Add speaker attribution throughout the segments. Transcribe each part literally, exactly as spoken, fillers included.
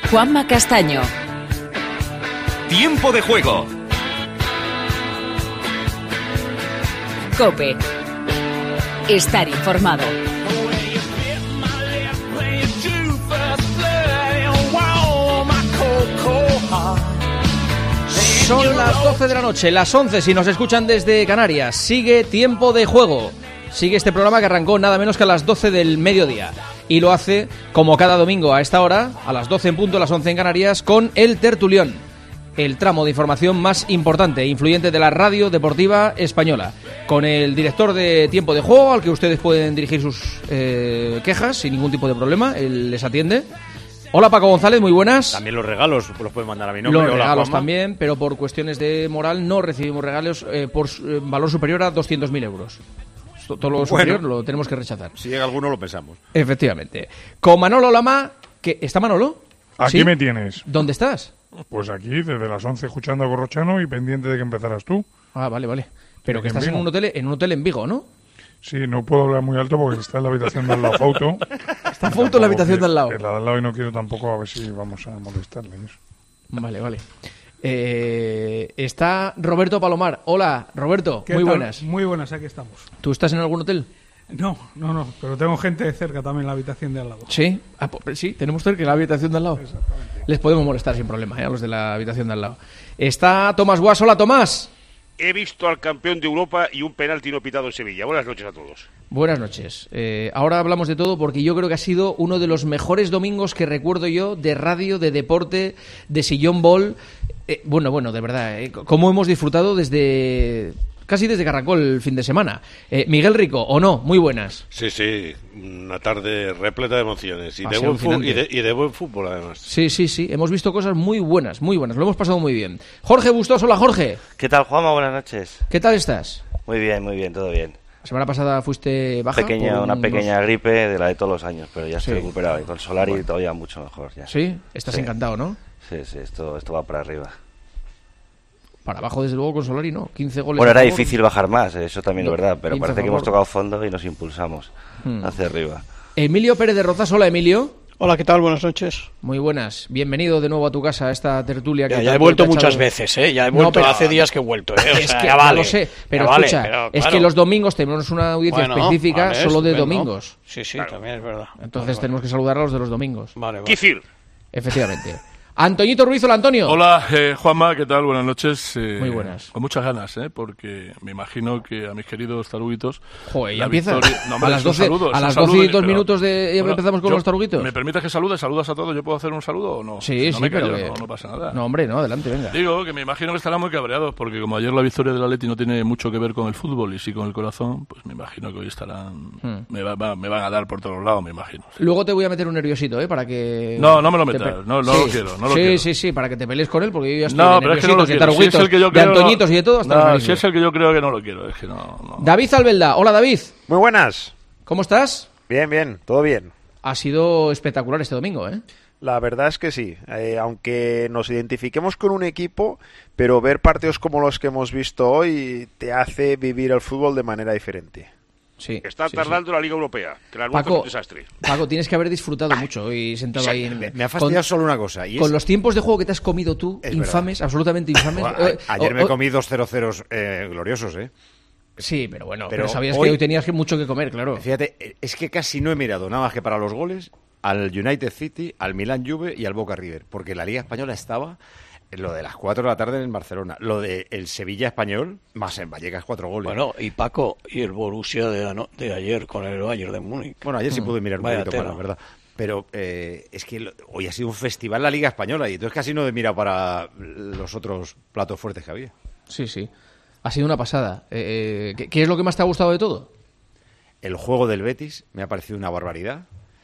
Speaker 1: Juanma Castaño.
Speaker 2: Tiempo de juego.
Speaker 1: COPE. Estar informado.
Speaker 3: Son las doce de la noche, las once si nos escuchan desde Canarias. Sigue Tiempo de Juego. Sigue este programa que arrancó nada menos que a las doce del mediodía. Y lo hace, como cada domingo a esta hora, a las doce en punto, a las once en Canarias, con El Tertulión, el tramo de información más importante e influyente de la radio deportiva española. Con el director de Tiempo de Juego, al que ustedes pueden dirigir sus eh, quejas sin ningún tipo de problema. Él les atiende. Hola Paco González, muy buenas.
Speaker 4: También los regalos los pueden mandar a mi nombre.
Speaker 3: Los
Speaker 4: Hola,
Speaker 3: regalos
Speaker 4: Juanma.
Speaker 3: también, pero por cuestiones de moral no recibimos regalos eh, por eh, valor superior a doscientos mil euros. Todo lo superior bueno, lo tenemos que rechazar.
Speaker 4: Si llega alguno lo pensamos.
Speaker 3: Efectivamente. Con Manolo Lama, que ¿está Manolo?
Speaker 5: Aquí ¿Sí? me tienes.
Speaker 3: ¿Dónde estás?
Speaker 5: Pues aquí, desde las once, escuchando a Gorrochano y pendiente de que empezaras tú.
Speaker 3: Ah, vale, vale. Pero que
Speaker 5: en
Speaker 3: estás
Speaker 5: Vigo.
Speaker 3: en un hotel en un hotel en Vigo, ¿no?
Speaker 5: Sí, no puedo hablar muy alto porque está en la habitación de al lado Fauto.
Speaker 3: Está Fauto en la habitación de al lado.
Speaker 5: En la de al lado y no quiero tampoco a ver si vamos a molestarle. Eso.
Speaker 3: Vale, vale. Eh, está Roberto Palomar. Hola, Roberto. Muy
Speaker 6: tal?
Speaker 3: buenas.
Speaker 6: Muy buenas, aquí estamos.
Speaker 3: ¿Tú estás en algún hotel?
Speaker 6: No, no, no, pero tengo gente cerca también en la habitación de al lado.
Speaker 3: Sí, ah, pues, sí, tenemos cerca en la habitación de al lado. Les podemos molestar sin problema, ¿eh? A los de la habitación de al lado. Está Tomás Guas. Hola, Tomás.
Speaker 7: He visto al campeón de Europa y un penalti no pitado en Sevilla. Buenas noches a todos.
Speaker 3: Buenas noches. Eh, ahora hablamos de todo porque yo creo que ha sido uno de los mejores domingos que recuerdo yo de radio, de deporte, de sillón ball. Eh, bueno, bueno, de verdad, eh, cómo hemos disfrutado desde... Casi desde que arrancó el fin de semana. Eh, Miguel Rico, ¿o no? Muy buenas.
Speaker 8: Sí, sí, una tarde repleta de emociones y de,
Speaker 3: Paseo
Speaker 8: buen fu-
Speaker 3: alucinante.
Speaker 8: y, de, y de buen fútbol, además.
Speaker 3: Sí, sí, sí, hemos visto cosas muy buenas, muy buenas, lo hemos pasado muy bien. Jorge Bustos, hola Jorge.
Speaker 9: ¿Qué tal, Juanma? Buenas noches.
Speaker 3: ¿Qué tal estás?
Speaker 9: Muy bien, muy bien, todo bien.
Speaker 3: La semana pasada fuiste baja.
Speaker 9: Pequeña,
Speaker 3: por
Speaker 9: una
Speaker 3: unos-
Speaker 9: pequeña gripe de la de todos los años, pero ya estoy
Speaker 3: Sí.
Speaker 9: recuperado. Y con Solari
Speaker 3: Bueno.
Speaker 9: todavía mucho mejor. Ya.
Speaker 3: Sí, estás
Speaker 9: Sí.
Speaker 3: encantado, ¿no?
Speaker 9: Sí, sí, esto, esto va para arriba.
Speaker 3: Para abajo, desde luego, con Solari, ¿no? quince goles.
Speaker 9: Bueno,
Speaker 3: a
Speaker 9: era
Speaker 3: favor.
Speaker 9: difícil bajar más, eso también
Speaker 3: No,
Speaker 9: es verdad, pero
Speaker 3: quince
Speaker 9: parece
Speaker 3: a
Speaker 9: que hemos
Speaker 3: favor.
Speaker 9: tocado fondo y nos impulsamos
Speaker 3: Hmm.
Speaker 9: hacia arriba.
Speaker 3: Emilio Pérez de Rozas, hola Emilio.
Speaker 10: Hola, ¿qué tal? Buenas noches.
Speaker 3: Muy buenas. Bienvenido de nuevo a tu casa, a esta tertulia.
Speaker 10: Ya,
Speaker 3: que
Speaker 10: ya he
Speaker 3: tanto
Speaker 10: vuelto
Speaker 3: te ha
Speaker 10: muchas
Speaker 3: echado-
Speaker 10: veces, ¿eh? Ya he
Speaker 3: No,
Speaker 10: vuelto,
Speaker 3: pero-
Speaker 10: hace días que he vuelto, ¿eh? O
Speaker 3: Es
Speaker 10: sea,
Speaker 3: que
Speaker 10: ya
Speaker 3: ya
Speaker 10: vale.
Speaker 3: lo sé, pero
Speaker 10: ya vale,
Speaker 3: escucha,
Speaker 10: pero,
Speaker 3: es
Speaker 10: claro.
Speaker 3: que los domingos tenemos una audiencia
Speaker 10: Bueno,
Speaker 3: específica
Speaker 10: vale,
Speaker 3: solo de
Speaker 10: estupendo.
Speaker 3: domingos.
Speaker 10: Sí, sí,
Speaker 7: Claro.
Speaker 10: también es verdad.
Speaker 3: Entonces
Speaker 10: Vale,
Speaker 3: tenemos que saludar a los de los domingos.
Speaker 10: Vale, vale.
Speaker 7: Kifir.
Speaker 3: Efectivamente. Antoñito Ruiz, hola Antonio.
Speaker 11: Hola, eh, Juanma, ¿qué tal? Buenas noches. Eh,
Speaker 3: Muy buenas.
Speaker 11: Con muchas ganas, ¿eh? Porque me imagino que a mis queridos taruguitos...
Speaker 3: Joder, ya
Speaker 11: la
Speaker 3: empieza.
Speaker 11: victoria- No, hombre,
Speaker 3: a las
Speaker 11: es un
Speaker 3: doce,
Speaker 11: saludo, es
Speaker 3: a
Speaker 11: un
Speaker 3: las
Speaker 11: saludo,
Speaker 3: doce y dos
Speaker 11: pero-
Speaker 3: minutos de, ya
Speaker 11: Bueno,
Speaker 3: empezamos con
Speaker 11: yo-
Speaker 3: los taruguitos.
Speaker 11: ¿Me permites que salude? ¿Saludas a todos? ¿Yo puedo hacer un saludo o no?
Speaker 3: Sí,
Speaker 11: no
Speaker 3: sí,
Speaker 11: me
Speaker 3: pero
Speaker 11: callo,
Speaker 3: que-
Speaker 11: no, no pasa nada.
Speaker 3: No, hombre, no, adelante, venga.
Speaker 11: Digo que me imagino que estarán muy cabreados porque como ayer la victoria del Atleti no tiene mucho que ver con el fútbol y sí con el corazón, pues me imagino que hoy estarán...
Speaker 3: Hmm.
Speaker 11: Me, va- va- me van a dar por todos lados, me imagino.
Speaker 3: Luego te voy a meter un nerviosito, ¿eh? Para que...
Speaker 11: No, no me lo
Speaker 3: te
Speaker 11: metas,
Speaker 3: pe-
Speaker 11: no- no
Speaker 3: Sí.
Speaker 11: lo quiero, no lo
Speaker 3: sí,
Speaker 11: quiero.
Speaker 3: Sí, sí, para que te pelees con él, porque yo ya estoy
Speaker 11: No,
Speaker 3: de
Speaker 11: pero es que no lo
Speaker 3: nerviositos, de
Speaker 11: quiero. Si es
Speaker 3: taruguitos,
Speaker 11: el que yo
Speaker 3: de
Speaker 11: creo, no-
Speaker 3: antoñitos y de todo, hasta
Speaker 11: No,
Speaker 3: los
Speaker 11: si
Speaker 3: nervios.
Speaker 11: es el que yo creo que no lo quiero, es que no... no.
Speaker 3: David Albelda, hola David.
Speaker 4: Muy buenas.
Speaker 3: ¿Cómo estás?
Speaker 4: Bien, bien, todo bien.
Speaker 3: Ha sido espectacular este domingo, ¿eh?
Speaker 4: La verdad es que sí. Eh, aunque nos identifiquemos con un equipo, pero ver partidos como los que hemos visto hoy te hace vivir el fútbol de manera diferente.
Speaker 3: Sí.
Speaker 7: Está
Speaker 3: sí,
Speaker 7: tardando la Liga Europea, que la nuestra
Speaker 3: Paco,
Speaker 7: es un desastre.
Speaker 3: Paco, tienes que haber disfrutado mucho hoy sentado
Speaker 4: O sea,
Speaker 3: ahí. En,
Speaker 4: me, me ha fastidiado
Speaker 3: con,
Speaker 4: solo una cosa. Y
Speaker 3: con
Speaker 4: es-
Speaker 3: los tiempos de juego que te has comido tú,
Speaker 4: Es
Speaker 3: infames, absolutamente infames.
Speaker 4: Bueno,
Speaker 3: Eh,
Speaker 4: a- ayer
Speaker 3: o-
Speaker 4: me
Speaker 3: o-
Speaker 4: comí dos cero ceros eh, gloriosos, ¿eh?
Speaker 3: Sí, pero bueno, pero,
Speaker 4: Pero
Speaker 3: sabías
Speaker 4: hoy-
Speaker 3: que hoy tenías que mucho que comer, claro.
Speaker 4: Fíjate, es que casi no he mirado nada más que para los goles al United City, al Milan Juve y al Boca River, porque la Liga Española estaba en lo de las cuatro de la tarde en Barcelona, lo de el Sevilla Español, más en Vallecas cuatro goles.
Speaker 10: Bueno, y Paco, y el Borussia de, la no- de ayer con el Bayern de Múnich.
Speaker 4: Bueno, ayer sí pude mirar un
Speaker 10: Vaya
Speaker 4: poquito
Speaker 10: tela.
Speaker 4: más, la verdad. Pero eh, es que lo- hoy ha sido un festival la Liga Española y entonces casi no he mirado para los otros platos fuertes que había.
Speaker 3: Sí, sí. Ha sido una pasada. Eh, eh, ¿qué, qué es lo que más te ha gustado de todo?
Speaker 4: El juego del Betis me ha parecido una barbaridad.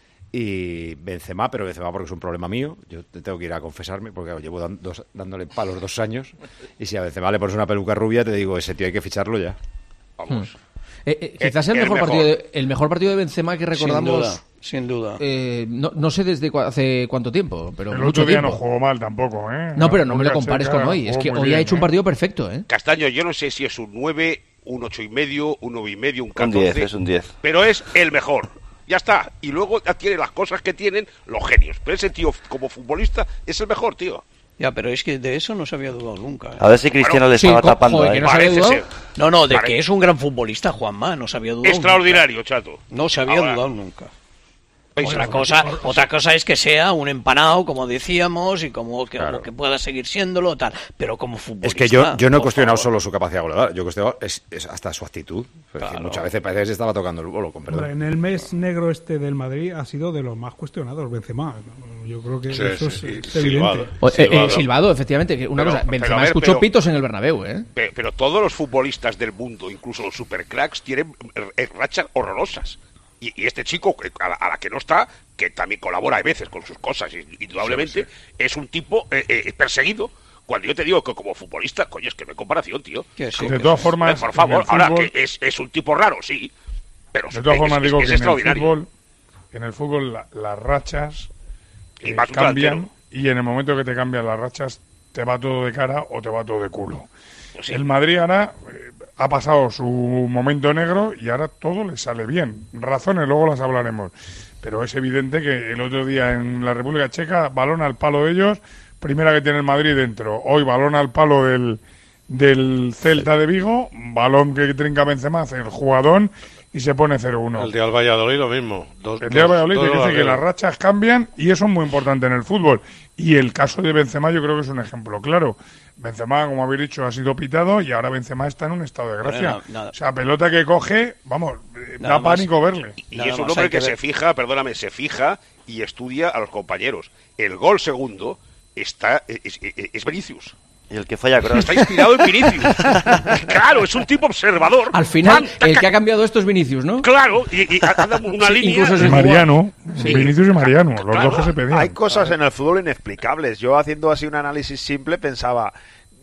Speaker 4: Y Benzema, pero Benzema porque es un problema mío. Yo te tengo que ir a confesarme porque llevo dan- dos- dándole palos dos años. Y si a Benzema le pones una peluca rubia, te digo, ese tío hay que ficharlo ya.
Speaker 7: Vamos.
Speaker 3: Eh, eh, quizás el,
Speaker 7: El
Speaker 3: mejor,
Speaker 7: mejor.
Speaker 3: Partido de, el mejor partido de Benzema que recordamos.
Speaker 10: Sin duda, sin duda.
Speaker 3: eh, no, no sé desde cua- hace cuánto tiempo, pero
Speaker 5: El
Speaker 3: mucho
Speaker 5: otro día
Speaker 3: tiempo.
Speaker 5: no jugó mal tampoco, ¿eh?
Speaker 3: No, pero no me lo
Speaker 5: Boca
Speaker 3: compares
Speaker 5: Chica
Speaker 3: con hoy. Es
Speaker 5: jugó
Speaker 3: que
Speaker 5: muy
Speaker 3: hoy
Speaker 5: bien,
Speaker 3: ha hecho un
Speaker 5: ¿eh?
Speaker 3: partido perfecto, ¿eh?
Speaker 7: Castaño, yo no sé si es un nueve, un ocho y medio, un nueve y medio, un
Speaker 9: Un
Speaker 7: catorce.
Speaker 9: diez, es un diez.
Speaker 7: Pero es el mejor. Ya está. Y luego ya tiene las cosas que tienen los genios. Pero ese tío, como futbolista, es el mejor, tío.
Speaker 10: Ya, pero es que de eso no se había dudado nunca, ¿eh?
Speaker 9: A ver si Cristiano bueno, le estaba sí, tapando
Speaker 3: joder,
Speaker 9: ahí.
Speaker 3: ¿no, se
Speaker 7: ser.
Speaker 10: no, no, de
Speaker 7: Parece.
Speaker 10: que es un gran futbolista, Juanma, no se había dudado
Speaker 7: Extraordinario,
Speaker 10: nunca.
Speaker 7: chato.
Speaker 10: No se había
Speaker 7: Ahora.
Speaker 10: dudado nunca. Otra cosa, otra cosa es que sea un empanado, como decíamos, y como que, claro. que pueda seguir siéndolo, tal. Pero como futbolista.
Speaker 4: Es que yo, yo no he cuestionado favor. solo su capacidad goleadora, yo he cuestionado es, es hasta su actitud. Claro. Muchas veces parece que se estaba tocando el bolo, con perdón.
Speaker 6: En el mes negro este del Madrid ha sido de los más cuestionados, Benzema. Yo creo que sí, eso sí, es, sí. es evidente.
Speaker 3: O, eh, silbado. Eh, silbado, efectivamente. Que una pero, cosa, Benzema ver, escuchó pero, pitos en el Bernabéu, ¿eh?
Speaker 7: Pero, pero todos los futbolistas del mundo, incluso los supercracks, tienen rachas horrorosas. Y, y este chico, a la, a la que no está, que también colabora a veces con sus cosas, indudablemente, sí, sí. es un tipo eh, eh, perseguido. Cuando yo te digo que como futbolista, coño, es que no hay comparación, tío.
Speaker 5: Sí, de todas formas,
Speaker 7: por favor, ahora
Speaker 5: fútbol,
Speaker 7: que es, es un tipo raro, sí, pero
Speaker 5: de todas
Speaker 7: es,
Speaker 5: formas
Speaker 7: es,
Speaker 5: digo
Speaker 7: es,
Speaker 5: que
Speaker 7: es
Speaker 5: en el fútbol, en el fútbol la, las rachas eh, cambian y en el momento que te cambian las rachas te va todo de cara o te va todo de culo. Sí. El Madrid ahora eh, ha pasado su momento negro y ahora todo le sale bien. Razones, luego las hablaremos. Pero es evidente que el otro día en la República Checa, balón al palo de ellos, primera que tiene el Madrid dentro. Hoy balón al palo del, del Celta de Vigo, balón que trinca Benzema, hace el jugadón y se pone cero uno.
Speaker 8: El día del Valladolid lo mismo. Dos,
Speaker 5: el día del Valladolid
Speaker 8: dos,
Speaker 5: te
Speaker 8: dos
Speaker 5: dice que las rachas cambian y eso es muy importante en el fútbol. Y el caso de Benzema yo creo que es un ejemplo claro. Benzema, como habéis dicho, ha sido pitado y ahora Benzema está en un estado de gracia. No, no, o sea, pelota que coge, vamos, da más, pánico verle.
Speaker 7: Y es un hombre que, que se fija, perdóname, se fija y estudia a los compañeros. El gol segundo está es, es, es Vinicius.
Speaker 9: Y el que falla Kroos.
Speaker 7: Está inspirado en Vinicius. Claro, es un tipo observador.
Speaker 3: Al final, Fanta, el que ha cambiado esto es Vinicius, ¿no?
Speaker 7: Claro, y, y anda una sí, línea.
Speaker 5: Incluso Mariano, sí. Vinicius y Mariano, los claro. dos que se pedían.
Speaker 2: Hay cosas en el fútbol inexplicables. Yo, haciendo así un análisis simple, pensaba...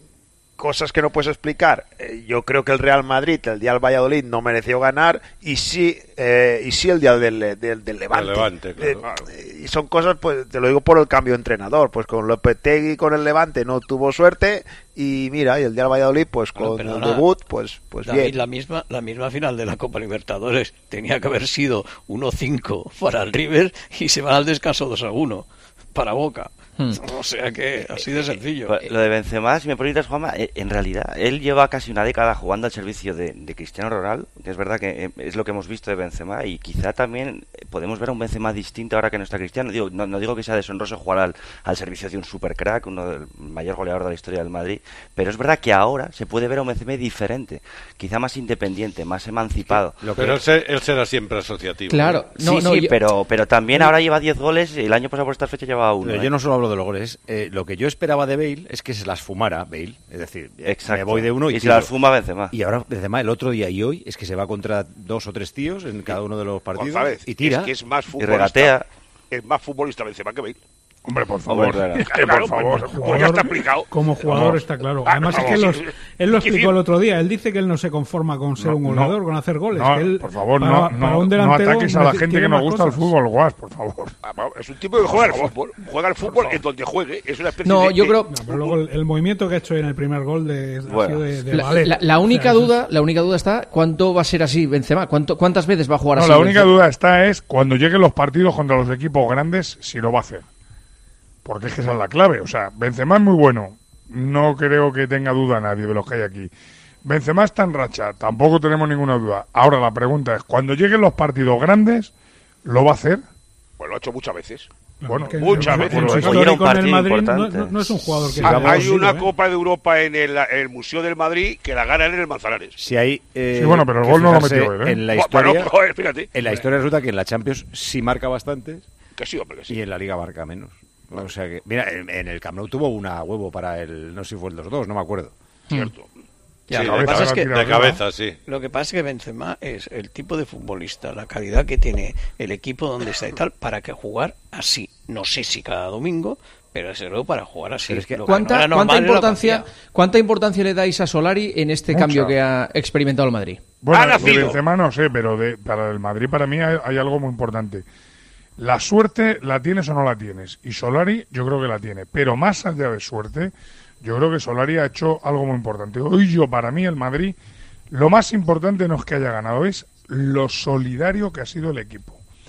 Speaker 2: cosas que no puedes explicar. Eh, yo creo que el Real Madrid, el día del Valladolid, no mereció ganar y sí, eh, y sí el día del, del, del Levante.
Speaker 8: El Levante claro.
Speaker 2: eh, y son cosas, pues te lo digo por el cambio de entrenador. Pues con Lopetegui con el Levante no tuvo suerte y mira, y el día del Valladolid, pues con bueno, el debut, pues, pues
Speaker 10: David,
Speaker 2: bien.
Speaker 10: La misma, la misma final de la Copa Libertadores tenía que haber sido uno cinco para el River y se van al descanso dos a uno para Boca. Hmm. O sea que así de sencillo.
Speaker 9: Lo de Benzema, si me permites, Juanma, en realidad él lleva casi una década jugando al servicio de, de Cristiano Ronaldo, que es verdad que es lo que hemos visto de Benzema, y quizá también podemos ver a un Benzema distinto ahora que no está Cristiano. Digo, no, no digo que sea deshonroso jugar al, al servicio de un supercrack, uno del mayor goleador de la historia del Madrid, pero es verdad que ahora se puede ver a un Benzema diferente, quizá más independiente, más emancipado.
Speaker 8: Lo pero él, se, él será siempre asociativo.
Speaker 3: Claro,
Speaker 9: no, sí, no, sí, yo... pero, pero también ahora lleva diez goles y el año pasado por esta fecha llevaba uno.
Speaker 4: Yo
Speaker 9: ¿eh?
Speaker 4: no solo hablo de los goles, eh, lo que yo esperaba de Bale es que se las fumara Bale, es decir,
Speaker 9: exacto.
Speaker 4: me voy de uno y,
Speaker 9: y se las fuma Benzema.
Speaker 4: Y ahora Benzema el otro día y hoy es que se va contra dos o tres tíos en cada uno de los partidos
Speaker 7: González,
Speaker 4: y tira
Speaker 7: es que es más
Speaker 9: y regatea.
Speaker 7: Es más futbolista Benzema que Bale.
Speaker 5: Hombre, por favor.
Speaker 9: Hombre, claro.
Speaker 5: Es que, por favor.
Speaker 7: Pues, pues ya está explicado.
Speaker 6: Como jugador está claro. Además ah, es que los, él lo explicó el otro día. Él dice que él no se conforma con ser no, un goleador, no, con hacer goles.
Speaker 5: No,
Speaker 6: que él,
Speaker 5: por favor,
Speaker 6: para,
Speaker 5: no,
Speaker 6: para
Speaker 5: no,
Speaker 6: un
Speaker 5: no ataques a la gente que nos gusta
Speaker 6: cosas.
Speaker 5: el fútbol, Guas, por favor.
Speaker 7: Es un tipo que juega al fútbol. Juega al fútbol en donde juegue. Es una especie
Speaker 3: no,
Speaker 7: de...
Speaker 3: yo creo...
Speaker 6: No, pero luego el, el movimiento que ha hecho en el primer gol de,
Speaker 3: bueno,
Speaker 6: de, de
Speaker 3: la,
Speaker 6: Valer.
Speaker 3: La, la única o sea, duda, la única duda está ¿cuánto va a ser así Benzema? ¿Cuánto, ¿Cuántas veces va a jugar
Speaker 5: no,
Speaker 3: así?
Speaker 5: La única
Speaker 3: Benzema?
Speaker 5: duda está es cuando lleguen los partidos contra los equipos grandes, si lo va a hacer. Porque es que esa es la clave. O sea, Benzema es muy bueno. No creo que tenga duda nadie de los que hay aquí. Benzema está en racha. Tampoco tenemos ninguna duda. Ahora la pregunta es, cuando lleguen los partidos grandes, ¿lo va a hacer?
Speaker 7: Pues lo ha hecho muchas veces.
Speaker 5: Bueno,
Speaker 6: que
Speaker 7: muchas
Speaker 6: en,
Speaker 7: veces.
Speaker 6: En su historia con el Madrid no, no, no es un jugador que...
Speaker 7: Ah, hay una
Speaker 6: ¿eh?
Speaker 7: Copa de Europa en el, en el Museo del Madrid que la ganan en el Manzanares.
Speaker 4: Si hay, eh,
Speaker 5: sí, bueno, pero el gol no lo metió él, ¿eh?
Speaker 4: En la historia,
Speaker 7: bueno, joder, fíjate.
Speaker 4: En la historia resulta que en la Champions sí marca bastante.
Speaker 7: Que sí, hombre, que sí.
Speaker 4: Y en la Liga marca menos. O sea que, mira, en, en el Camp Nou tuvo una huevo para el, no sé si fue el dos dos, no me acuerdo.
Speaker 7: Cierto.
Speaker 10: Ya,
Speaker 8: sí,
Speaker 10: lo que pasa es que
Speaker 8: de cabeza, sí.
Speaker 10: Lo que pasa es que Benzema es el tipo de futbolista, la calidad que tiene el equipo donde está y tal, para que jugar así. No sé si cada domingo, pero desde luego para jugar así.
Speaker 3: Es que
Speaker 10: lo
Speaker 3: ¿cuánta,
Speaker 10: que no
Speaker 3: ¿cuánta, importancia, ¿Cuánta importancia le dais a Solari en este
Speaker 5: Mucha.
Speaker 3: cambio que ha experimentado el Madrid?
Speaker 5: Bueno, de Benzema no sé, pero de, para el Madrid para mí hay, hay algo muy importante. La suerte, ¿la tienes o no la tienes? Y Solari yo creo que la tiene. Pero más allá de suerte, yo creo que Solari ha hecho algo muy importante. Hoy yo, para mí, el Madrid, lo más importante no es que haya ganado, es lo solidario que ha sido el equipo.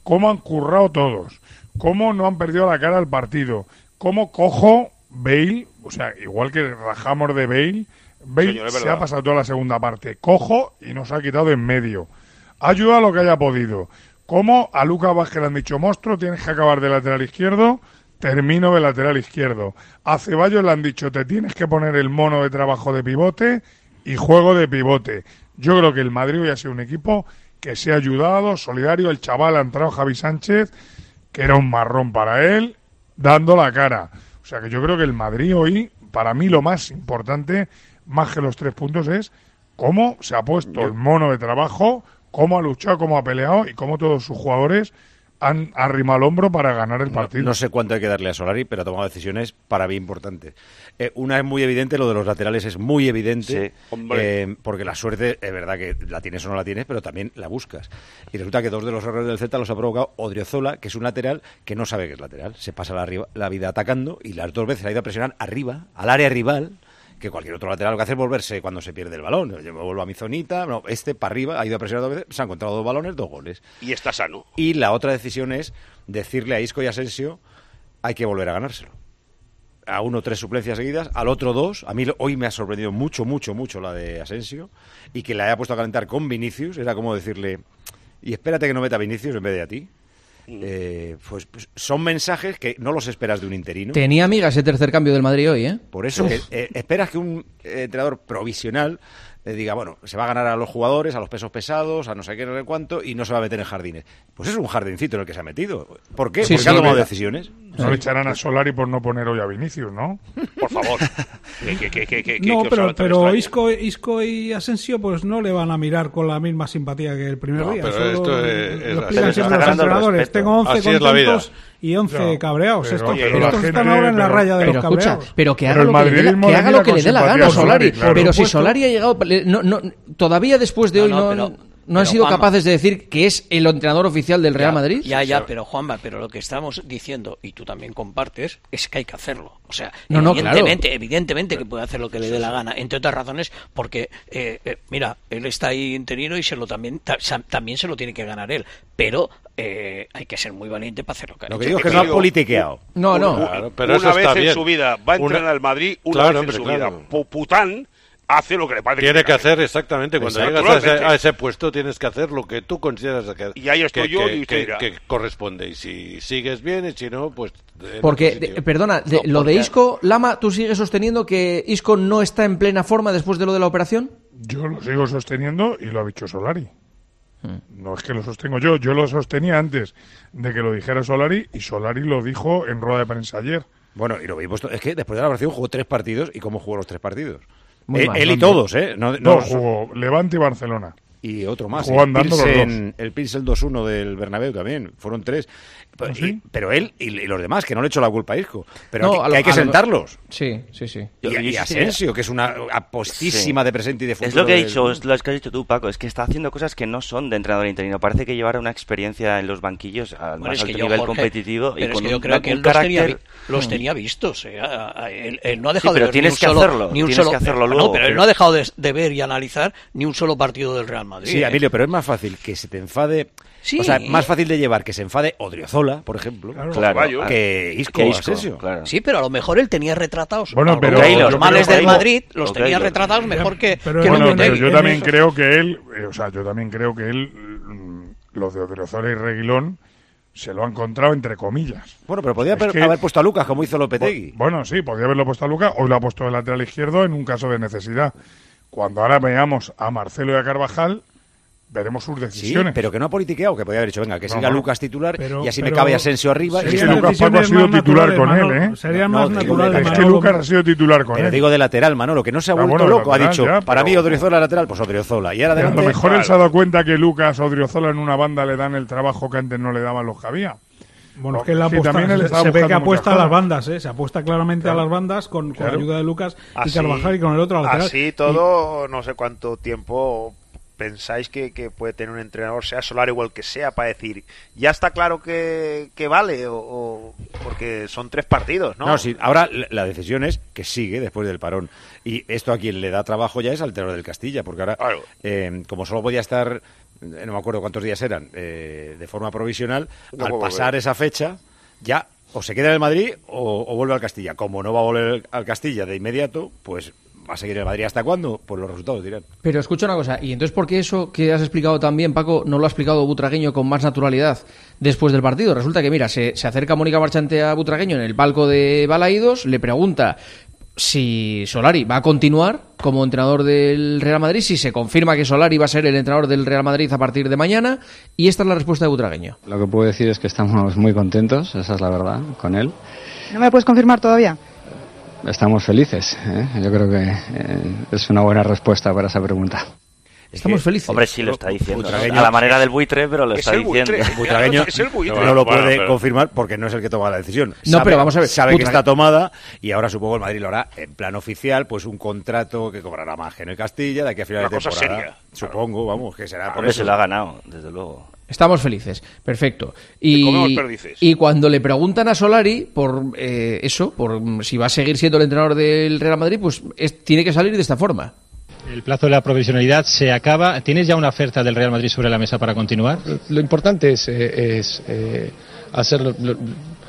Speaker 5: cómo han currado todos, cómo no han perdido la cara al partido, cómo cojo Bale, o sea, igual que rajamos de Bale, Bale Señor, se ha pasado toda la segunda parte, cojo y nos ha quitado de en medio. Ayuda a lo que haya podido. Como a Lucas Vázquez le han dicho, monstruo, tienes que acabar de lateral izquierdo, termino de lateral izquierdo. A Ceballos le han dicho, te tienes que poner el mono de trabajo de pivote y juego de pivote. Yo creo que el Madrid hoy ha sido un equipo que se ha ayudado, solidario. El chaval ha entrado, Javi Sánchez, que era un marrón para él, dando la cara. O sea que yo creo que el Madrid hoy, para mí lo más importante, más que los tres puntos, es cómo se ha puesto el mono de trabajo, cómo ha luchado, cómo ha peleado y cómo todos sus jugadores han arrimado el hombro para ganar el partido.
Speaker 4: No, no sé cuánto hay que darle a Solari, pero ha tomado decisiones para mí importantes. Eh, una es muy evidente, lo de los laterales es muy evidente, sí, eh, porque la suerte es verdad que la tienes o no la tienes, pero también la buscas. Y resulta que dos de los errores del Celta los ha provocado Odriozola, que es un lateral que no sabe que es lateral. Se pasa la, la vida atacando y las dos veces ha ido a presionar arriba, al área rival, que cualquier otro lateral lo que hace es volverse cuando se pierde el balón. Yo me vuelvo a mi zonita, no, este para arriba, ha ido a presionar dos veces, se han encontrado dos balones, dos goles.
Speaker 7: Y está sano.
Speaker 4: Y la otra decisión es decirle a Isco y a Asensio, hay que volver a ganárselo. A uno tres suplencias seguidas, al otro dos. A mí hoy me ha sorprendido mucho, mucho, mucho la de Asensio, y que le haya puesto a calentar con Vinicius, era como decirle, y espérate que no meta Vinicius en vez de a ti. Eh, pues, pues son mensajes que no los esperas de un interino.
Speaker 3: Tenía amigas ese tercer cambio del Madrid hoy, ¿eh?
Speaker 4: Por eso que, eh, esperas que un eh, entrenador provisional eh, diga, bueno, se va a ganar a los jugadores, a los pesos pesados, a no sé qué, no sé cuánto, y no se va a meter en jardines. Pues es un jardincito en el que se ha metido. ¿Por qué?
Speaker 5: Sí,
Speaker 4: Porque
Speaker 5: sí,
Speaker 4: ha tomado
Speaker 5: mira,
Speaker 4: decisiones.
Speaker 5: No le echarán a Solari por no poner hoy a Vinicius, ¿no?
Speaker 7: Por favor. que, que, que, que,
Speaker 6: no,
Speaker 7: que
Speaker 6: pero, pero Isco, Isco y Asensio pues no le van a mirar con la misma simpatía que el primer
Speaker 8: no,
Speaker 6: día.
Speaker 8: Pero
Speaker 6: Solo
Speaker 8: esto es,
Speaker 6: lo
Speaker 8: es
Speaker 6: explican siempre los entrenadores. Tengo once
Speaker 8: así
Speaker 6: contentos y once
Speaker 5: no,
Speaker 6: cabreados.
Speaker 5: Pero,
Speaker 6: estos
Speaker 5: pero
Speaker 6: estos
Speaker 5: gente,
Speaker 6: están ahora en la raya de
Speaker 3: pero
Speaker 6: los
Speaker 3: escucha,
Speaker 6: cabreados.
Speaker 3: pero que
Speaker 5: pero
Speaker 3: haga lo que le dé la, que haga lo que le dé la gana a Solari.
Speaker 5: Claro,
Speaker 3: pero si
Speaker 6: puesto.
Speaker 3: Solari ha llegado... No, no, todavía después de
Speaker 10: No,
Speaker 3: hoy
Speaker 10: no,
Speaker 3: no...
Speaker 10: pero,
Speaker 3: ¿No han
Speaker 10: pero,
Speaker 3: sido
Speaker 10: Juanma,
Speaker 3: capaces de decir que es el entrenador oficial del Real
Speaker 10: ya,
Speaker 3: Madrid?
Speaker 10: Ya, ya, pero Juanma, pero lo que estamos diciendo, y tú también compartes, es que hay que hacerlo. O sea,
Speaker 3: no, no,
Speaker 10: evidentemente,
Speaker 3: claro.
Speaker 10: evidentemente que puede hacer lo que le dé la gana, entre otras razones, porque, eh, eh, mira, él está ahí interino y se lo también, ta, también se lo tiene que ganar él, pero eh, hay que ser muy valiente para hacer lo que ha
Speaker 4: Lo
Speaker 10: hecho.
Speaker 4: que digo es que no ha politiqueado.
Speaker 3: No, no.
Speaker 8: Claro, pero
Speaker 7: una
Speaker 8: eso
Speaker 7: vez
Speaker 8: está
Speaker 7: en
Speaker 8: bien.
Speaker 7: su vida va a entrenar
Speaker 8: Una...
Speaker 7: al Madrid, una
Speaker 8: claro,
Speaker 7: vez
Speaker 8: hombre,
Speaker 7: en su
Speaker 8: claro.
Speaker 7: vida Pután hace lo que le parece.
Speaker 8: Tiene
Speaker 7: que,
Speaker 8: que hacer exactamente. Cuando llegas a ese, a ese puesto tienes que hacer lo que tú consideras que,
Speaker 7: y ahí estoy
Speaker 8: que,
Speaker 7: yo
Speaker 8: que,
Speaker 7: y usted
Speaker 8: que,
Speaker 7: dirá.
Speaker 8: que corresponde. Y si sigues bien y si no, pues...
Speaker 3: Porque, de, perdona, de, no, lo porque... de Isco, Lama, ¿tú sigues sosteniendo que Isco no está en plena forma después de lo de la operación?
Speaker 5: Yo lo sigo sosteniendo y lo ha dicho Solari. Hmm. No es que lo sostengo yo, yo lo sostenía antes de que lo dijera Solari y Solari lo dijo en rueda de prensa ayer.
Speaker 4: Bueno, y lo vi puesto. Es que después de la operación jugó tres partidos y cómo jugó los tres partidos.
Speaker 3: Muy
Speaker 4: él,
Speaker 3: mal,
Speaker 4: él y todos, ¿eh? No, no,
Speaker 5: no jugó Levante y Barcelona.
Speaker 4: Y otro más.
Speaker 5: Jugó
Speaker 4: el
Speaker 5: andando
Speaker 4: Pilsen,
Speaker 5: los dos.
Speaker 4: El Pilsen dos uno del Bernabéu también. Fueron tres.
Speaker 5: ¿Ah,
Speaker 4: y,
Speaker 5: sí?
Speaker 4: Pero él y, y los demás, que no le echó la culpa a Isco. Pero
Speaker 3: no,
Speaker 4: que,
Speaker 3: a lo,
Speaker 4: que hay que sentarlos.
Speaker 3: Lo... Sí, sí, sí.
Speaker 4: Y, y, y Asensio, que es una apostísima sí. de presente y de futuro.
Speaker 9: Es lo que he
Speaker 4: del...
Speaker 9: dicho, es lo que has dicho tú, Paco. Es que está haciendo cosas que no son de entrenador interino. Parece que llevará una experiencia en los banquillos al
Speaker 10: bueno,
Speaker 9: más
Speaker 10: es
Speaker 9: alto
Speaker 10: yo,
Speaker 9: nivel
Speaker 10: Jorge,
Speaker 9: competitivo.
Speaker 10: Pero
Speaker 9: y
Speaker 10: es
Speaker 9: con
Speaker 10: que yo
Speaker 9: un,
Speaker 10: creo que
Speaker 9: un
Speaker 10: él
Speaker 9: carácter...
Speaker 10: los tenía, los tenía vistos. Eh. Él, él no ha dejado
Speaker 9: sí, pero
Speaker 10: de ver
Speaker 9: tienes
Speaker 10: ni un
Speaker 9: que
Speaker 10: solo,
Speaker 9: hacerlo.
Speaker 10: Ni un
Speaker 9: tienes
Speaker 10: solo,
Speaker 9: que hacerlo
Speaker 10: no,
Speaker 9: luego.
Speaker 10: pero él no ha dejado de, de ver y analizar ni un solo partido del Real Madrid.
Speaker 4: Sí,
Speaker 10: eh.
Speaker 4: Emilio, pero es más fácil que se te enfade... Sí. O sea, más fácil de llevar que se enfade Odriozola, por ejemplo,
Speaker 5: claro,
Speaker 9: claro,
Speaker 4: que Isco,
Speaker 9: que Isco
Speaker 4: Asensio.
Speaker 9: Claro.
Speaker 10: Sí, pero a lo mejor él tenía retratados
Speaker 5: bueno, pero,
Speaker 10: los, los males del
Speaker 5: creo,
Speaker 10: Madrid, los
Speaker 9: okay,
Speaker 10: tenía
Speaker 9: yo,
Speaker 10: retratados mejor que,
Speaker 5: pero,
Speaker 10: que
Speaker 5: bueno,
Speaker 10: los
Speaker 5: pero yo también
Speaker 6: eso.
Speaker 5: creo que él, eh, o sea, yo también creo que él, mm, los de Odriozola y Reguilón, se lo ha encontrado entre comillas.
Speaker 4: Bueno, pero podía
Speaker 5: es que,
Speaker 4: haber puesto a Lucas como hizo Lopetegui.
Speaker 5: Bueno, sí, podía haberlo puesto a Lucas, hoy lo ha puesto de lateral izquierdo en un caso de necesidad. Cuando ahora veamos a Marcelo y a Carvajal, veremos sus decisiones.
Speaker 4: Sí, pero que no ha politiqueado, que podía haber dicho, venga, que
Speaker 5: no,
Speaker 4: siga
Speaker 5: no.
Speaker 4: Lucas titular
Speaker 6: pero,
Speaker 4: y así
Speaker 6: pero
Speaker 4: me cabe Asensio arriba.
Speaker 5: Es que Lucas Paco ha sido titular con
Speaker 6: Manolo,
Speaker 5: él, ¿eh?
Speaker 6: Sería
Speaker 4: no,
Speaker 6: más
Speaker 4: no,
Speaker 6: natural.
Speaker 5: Es que
Speaker 6: Manolo,
Speaker 5: Lucas ha sido titular con
Speaker 4: pero
Speaker 5: él.
Speaker 4: digo de lateral, Manolo, que no se ha
Speaker 5: Ah,
Speaker 4: vuelto
Speaker 5: bueno,
Speaker 4: loco.
Speaker 5: lateral,
Speaker 4: ha dicho,
Speaker 5: ya,
Speaker 4: para
Speaker 5: pero...
Speaker 4: mí Odriozola lateral, pues Odriozola. Y ahora
Speaker 5: Pero
Speaker 4: adelante,
Speaker 5: a lo mejor
Speaker 7: claro.
Speaker 5: él se ha dado cuenta que Lucas Odriozola en una banda le dan el trabajo que antes no le daban los que había.
Speaker 6: Bueno, es que él apuesta,
Speaker 5: sí, también él
Speaker 6: se,
Speaker 5: estaba
Speaker 6: se ve que
Speaker 5: buscando
Speaker 6: apuesta a
Speaker 5: muchas
Speaker 6: las
Speaker 5: cosas.
Speaker 6: bandas, ¿eh? Se apuesta claramente
Speaker 5: Claro.
Speaker 6: a las bandas con, con
Speaker 5: Claro.
Speaker 6: la ayuda de Lucas
Speaker 2: Así-
Speaker 6: y Carvajal y con el otro lateral.
Speaker 2: Así todo, no sé cuánto tiempo pensáis que, que puede tener un entrenador, sea Solari o el que sea, para decir, ya está claro que, que vale, o, o porque son tres partidos, ¿no?
Speaker 4: No, sí, ahora la, la decisión es que sigue después del parón. Y esto a quien le da trabajo ya es al entrenador del Castilla, porque ahora,
Speaker 7: Claro.
Speaker 4: eh, como solo podía estar no me acuerdo cuántos días eran, eh, de forma provisional,
Speaker 7: No
Speaker 4: al
Speaker 7: puedo
Speaker 4: pasar
Speaker 7: volver.
Speaker 4: esa fecha, ya o se queda en el Madrid o, o vuelve al Castilla. Como no va a volver al Castilla de inmediato, pues va a seguir en el Madrid. ¿Hasta cuándo? Pues los resultados dirán.
Speaker 3: Pero escucha una cosa, ¿y entonces por qué eso que has explicado también, Paco, no lo ha explicado Butragueño con más naturalidad después del partido? Resulta que, mira, se, se acerca Mónica Marchante a Butragueño en el palco de Balaídos, le pregunta si Solari va a continuar como entrenador del Real Madrid, si se confirma que Solari va a ser el entrenador del Real Madrid a partir de mañana, y esta es la respuesta de Butragueño.
Speaker 12: Lo que puedo decir es que estamos muy contentos, esa es la verdad, con él.
Speaker 13: ¿No me puedes confirmar todavía?
Speaker 12: Estamos felices, ¿eh? Yo creo que eh, es una buena respuesta para esa pregunta.
Speaker 3: Estamos felices.
Speaker 9: Hombre, sí lo está diciendo. ¿no?
Speaker 4: Butragueño-
Speaker 9: A la manera del buitre, pero lo
Speaker 7: Es
Speaker 9: está
Speaker 7: el
Speaker 9: diciendo.
Speaker 7: buitre.
Speaker 4: Butragueño
Speaker 7: Es el buitre.
Speaker 4: no lo
Speaker 8: Bueno,
Speaker 4: puede
Speaker 8: pero-
Speaker 4: confirmar porque no es el que toma la decisión.
Speaker 3: No,
Speaker 4: Sabe-
Speaker 3: pero vamos a ver,
Speaker 4: Sabe que
Speaker 3: Butragueño-
Speaker 4: está tomada y ahora supongo el Madrid lo hará en plan oficial, pues un contrato que cobrará más que en el Castilla de aquí a final
Speaker 7: Una
Speaker 4: de
Speaker 7: cosa
Speaker 4: temporada.
Speaker 7: seria.
Speaker 4: Supongo, vamos, que será por
Speaker 9: Hombre,
Speaker 4: eso.
Speaker 9: se lo ha ganado, desde luego.
Speaker 3: Estamos felices, perfecto.
Speaker 7: Que comemos
Speaker 3: Y,
Speaker 7: perdices.
Speaker 3: y cuando le preguntan a Solari por eh, eso, por mm, si va a seguir siendo el entrenador del Real Madrid, pues es- tiene que salir de esta forma.
Speaker 14: El plazo de la provisionalidad se acaba. ¿Tienes ya una oferta del Real Madrid sobre la mesa para continuar?
Speaker 15: Lo importante es, eh, es eh, hacer lo, lo-